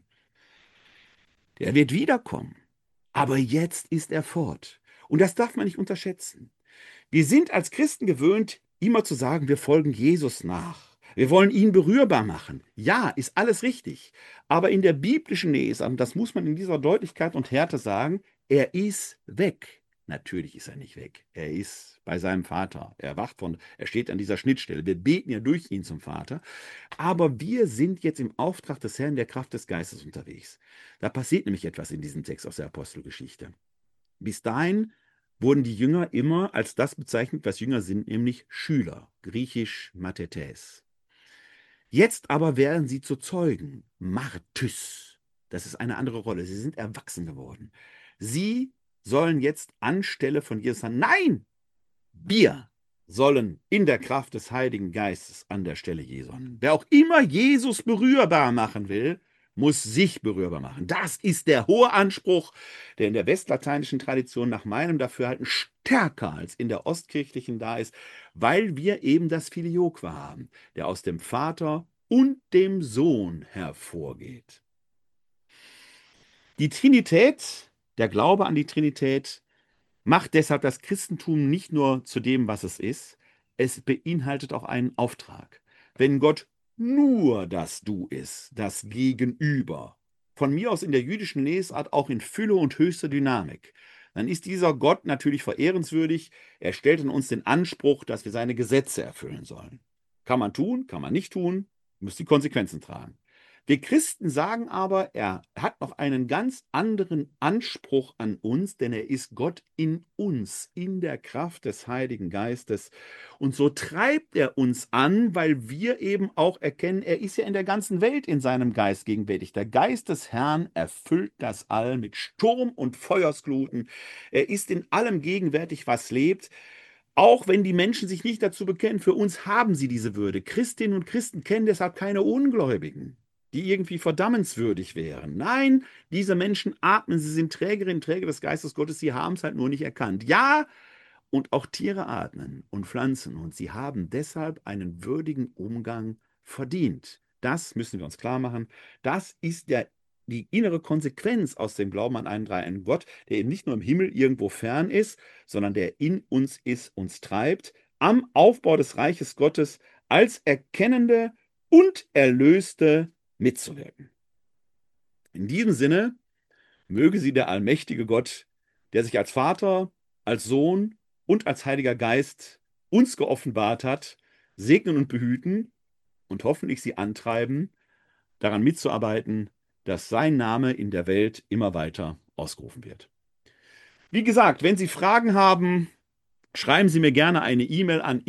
Der wird wiederkommen, aber jetzt ist er fort. Und das darf man nicht unterschätzen. Wir sind als Christen gewöhnt, immer zu sagen, wir folgen Jesus nach. Wir wollen ihn berührbar machen. Ja, ist alles richtig. Aber in der biblischen Nähe, das muss man in dieser Deutlichkeit und Härte sagen, er ist weg. Natürlich ist er nicht weg. Er ist bei seinem Vater. Er steht an dieser Schnittstelle. Wir beten ja durch ihn zum Vater. Aber wir sind jetzt im Auftrag des Herrn der Kraft des Geistes unterwegs. Da passiert nämlich etwas in diesem Text aus der Apostelgeschichte. Bis dahin wurden die Jünger immer als das bezeichnet, was Jünger sind, nämlich Schüler, griechisch Mathetes. Jetzt aber werden sie zu Zeugen, Martys. Das ist eine andere Rolle. Sie sind erwachsen geworden. Sie sollen jetzt anstelle von Jesus sagen, nein, wir sollen in der Kraft des Heiligen Geistes an der Stelle Jesu. Wer auch immer Jesus berührbar machen will, muss sich berührbar machen. Das ist der hohe Anspruch, der in der westlateinischen Tradition nach meinem Dafürhalten stärker als in der ostkirchlichen da ist, weil wir eben das Filioque haben, der aus dem Vater und dem Sohn hervorgeht. Die Trinität, der Glaube an die Trinität, macht deshalb das Christentum nicht nur zu dem, was es beinhaltet auch einen Auftrag. Wenn Gott nur das Du ist, das Gegenüber, von mir aus in der jüdischen Lesart auch in Fülle und höchster Dynamik, dann ist dieser Gott natürlich verehrenswürdig. Er stellt an uns den Anspruch, dass wir seine Gesetze erfüllen sollen. Kann man tun, kann man nicht tun, muss die Konsequenzen tragen. Wir Christen sagen aber, er hat noch einen ganz anderen Anspruch an uns, denn er ist Gott in uns, in der Kraft des Heiligen Geistes. Und so treibt er uns an, weil wir eben auch erkennen, er ist ja in der ganzen Welt in seinem Geist gegenwärtig. Der Geist des Herrn erfüllt das All mit Sturm und Feuersgluten. Er ist in allem gegenwärtig, was lebt. Auch wenn die Menschen sich nicht dazu bekennen, für uns haben sie diese Würde. Christinnen und Christen kennen deshalb keine Ungläubigen, die irgendwie verdammenswürdig wären. Nein, diese Menschen atmen, sie sind Trägerinnen und Träger des Geistes Gottes, sie haben es halt nur nicht erkannt. Ja, und auch Tiere atmen und Pflanzen, und sie haben deshalb einen würdigen Umgang verdient. Das müssen wir uns klar machen. Das ist die innere Konsequenz aus dem Glauben an einen dreieinigen Gott, der eben nicht nur im Himmel irgendwo fern ist, sondern der in uns ist, uns treibt, am Aufbau des Reiches Gottes als Erkennende und Erlöste mitzuwirken. In diesem Sinne möge sie der allmächtige Gott, der sich als Vater, als Sohn und als Heiliger Geist uns geoffenbart hat, segnen und behüten und hoffentlich sie antreiben, daran mitzuarbeiten, dass sein Name in der Welt immer weiter ausgerufen wird. Wie gesagt, wenn Sie Fragen haben, schreiben Sie mir gerne eine E-Mail an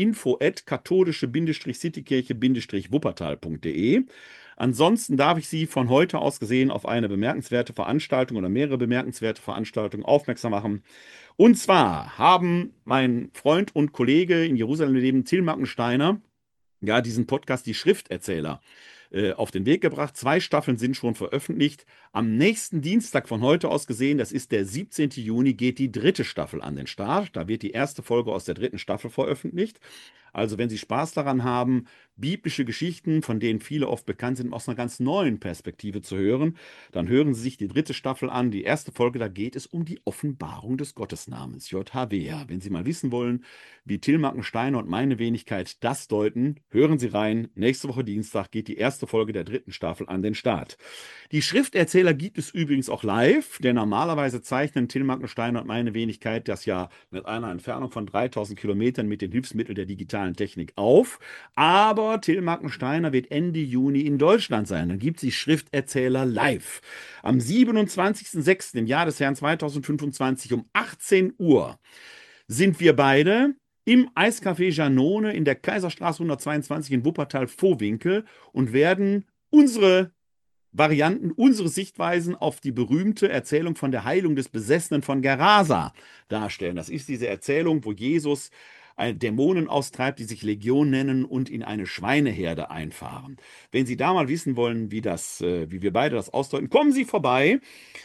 info@katholische-citykirche-wuppertal.de. Ansonsten darf ich Sie von heute aus gesehen auf eine bemerkenswerte Veranstaltung oder mehrere bemerkenswerte Veranstaltungen aufmerksam machen. Und zwar haben mein Freund und Kollege in Jerusalem lebend, Till Mackensteiner, ja, diesen Podcast Die Schrifterzähler auf den Weg gebracht. 2 Staffeln sind schon veröffentlicht. Am nächsten Dienstag von heute aus gesehen, das ist der 17. Juni, geht die 3. Staffel an den Start. Da wird die erste Folge aus der 3. Staffel veröffentlicht. Also wenn Sie Spaß daran haben, biblische Geschichten, von denen viele oft bekannt sind, aus einer ganz neuen Perspektive zu hören, dann hören Sie sich die 3. Staffel an. Die erste Folge, da geht es um die Offenbarung des Gottesnamens, JHWH. Wenn Sie mal wissen wollen, wie Till Mackensteiner und meine Wenigkeit das deuten, hören Sie rein. Nächste Woche Dienstag geht die erste Folge der 3. Staffel an den Start. Die Schrifterzähler gibt es übrigens auch live, denn normalerweise zeichnen Till Mackensteiner und meine Wenigkeit das ja mit einer Entfernung von 3000 Kilometern mit den Hilfsmitteln der digitalen Technik auf. Aber Till Mackensteiner wird Ende Juni in Deutschland sein. Dann gibt es die Schrifterzähler live. Am 27.06. im Jahr des Herrn 2025 um 18 Uhr sind wir beide im Eiscafé Janone in der Kaiserstraße 122 in Wuppertal-Vohwinkel und werden unsere Varianten, unsere Sichtweisen auf die berühmte Erzählung von der Heilung des Besessenen von Gerasa darstellen. Das ist diese Erzählung, wo Jesus Dämonen austreibt, die sich Legion nennen und in eine Schweineherde einfahren. Wenn Sie da mal wissen wollen, wie wir beide das ausdeuten, kommen Sie vorbei.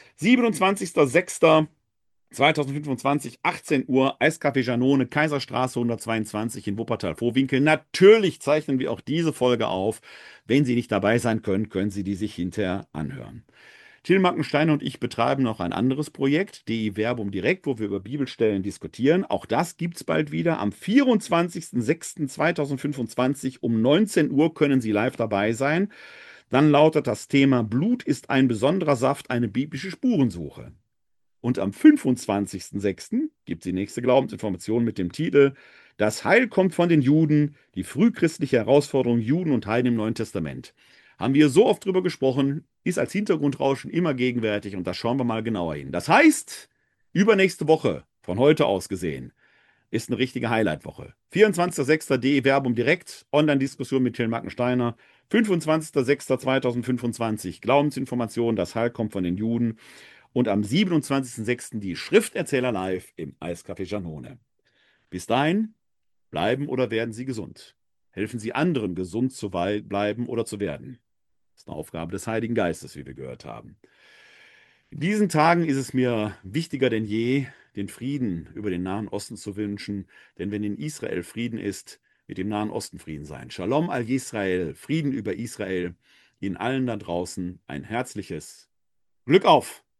27.06.2025, 18 Uhr, Eiscafé Janone, Kaiserstraße 122 in Wuppertal-Vohwinkel. Natürlich zeichnen wir auch diese Folge auf. Wenn Sie nicht dabei sein können, können Sie die sich hinterher anhören. Till Mackensteiner und ich betreiben noch ein anderes Projekt, DI Verbum Direkt, wo wir über Bibelstellen diskutieren. Auch das gibt es bald wieder. Am 24.06.2025 um 19 Uhr können Sie live dabei sein. Dann lautet das Thema Blut ist ein besonderer Saft, eine biblische Spurensuche. Und am 25.06. gibt es die nächste Glaubensinformation mit dem Titel Das Heil kommt von den Juden, die frühchristliche Herausforderung Juden und Heiden im Neuen Testament. Haben wir so oft drüber gesprochen, ist als Hintergrundrauschen immer gegenwärtig und da schauen wir mal genauer hin. Das heißt, übernächste Woche, von heute aus gesehen, ist eine richtige Highlight-Woche. 24.06. DE Verbum direkt, Online-Diskussion mit Till Mackensteiner. 25.06.2025 Glaubensinformation, das Heil kommt von den Juden. Und am 27.06. die Schrifterzähler live im Eiscafé Janone. Bis dahin, bleiben oder werden Sie gesund. Helfen Sie anderen, gesund zu bleiben oder zu werden. Das ist eine Aufgabe des Heiligen Geistes, wie wir gehört haben. In diesen Tagen ist es mir wichtiger denn je, den Frieden über den Nahen Osten zu wünschen, denn wenn in Israel Frieden ist, wird im Nahen Osten Frieden sein. Shalom al Yisrael, Frieden über Israel, Ihnen allen da draußen ein herzliches Glück auf!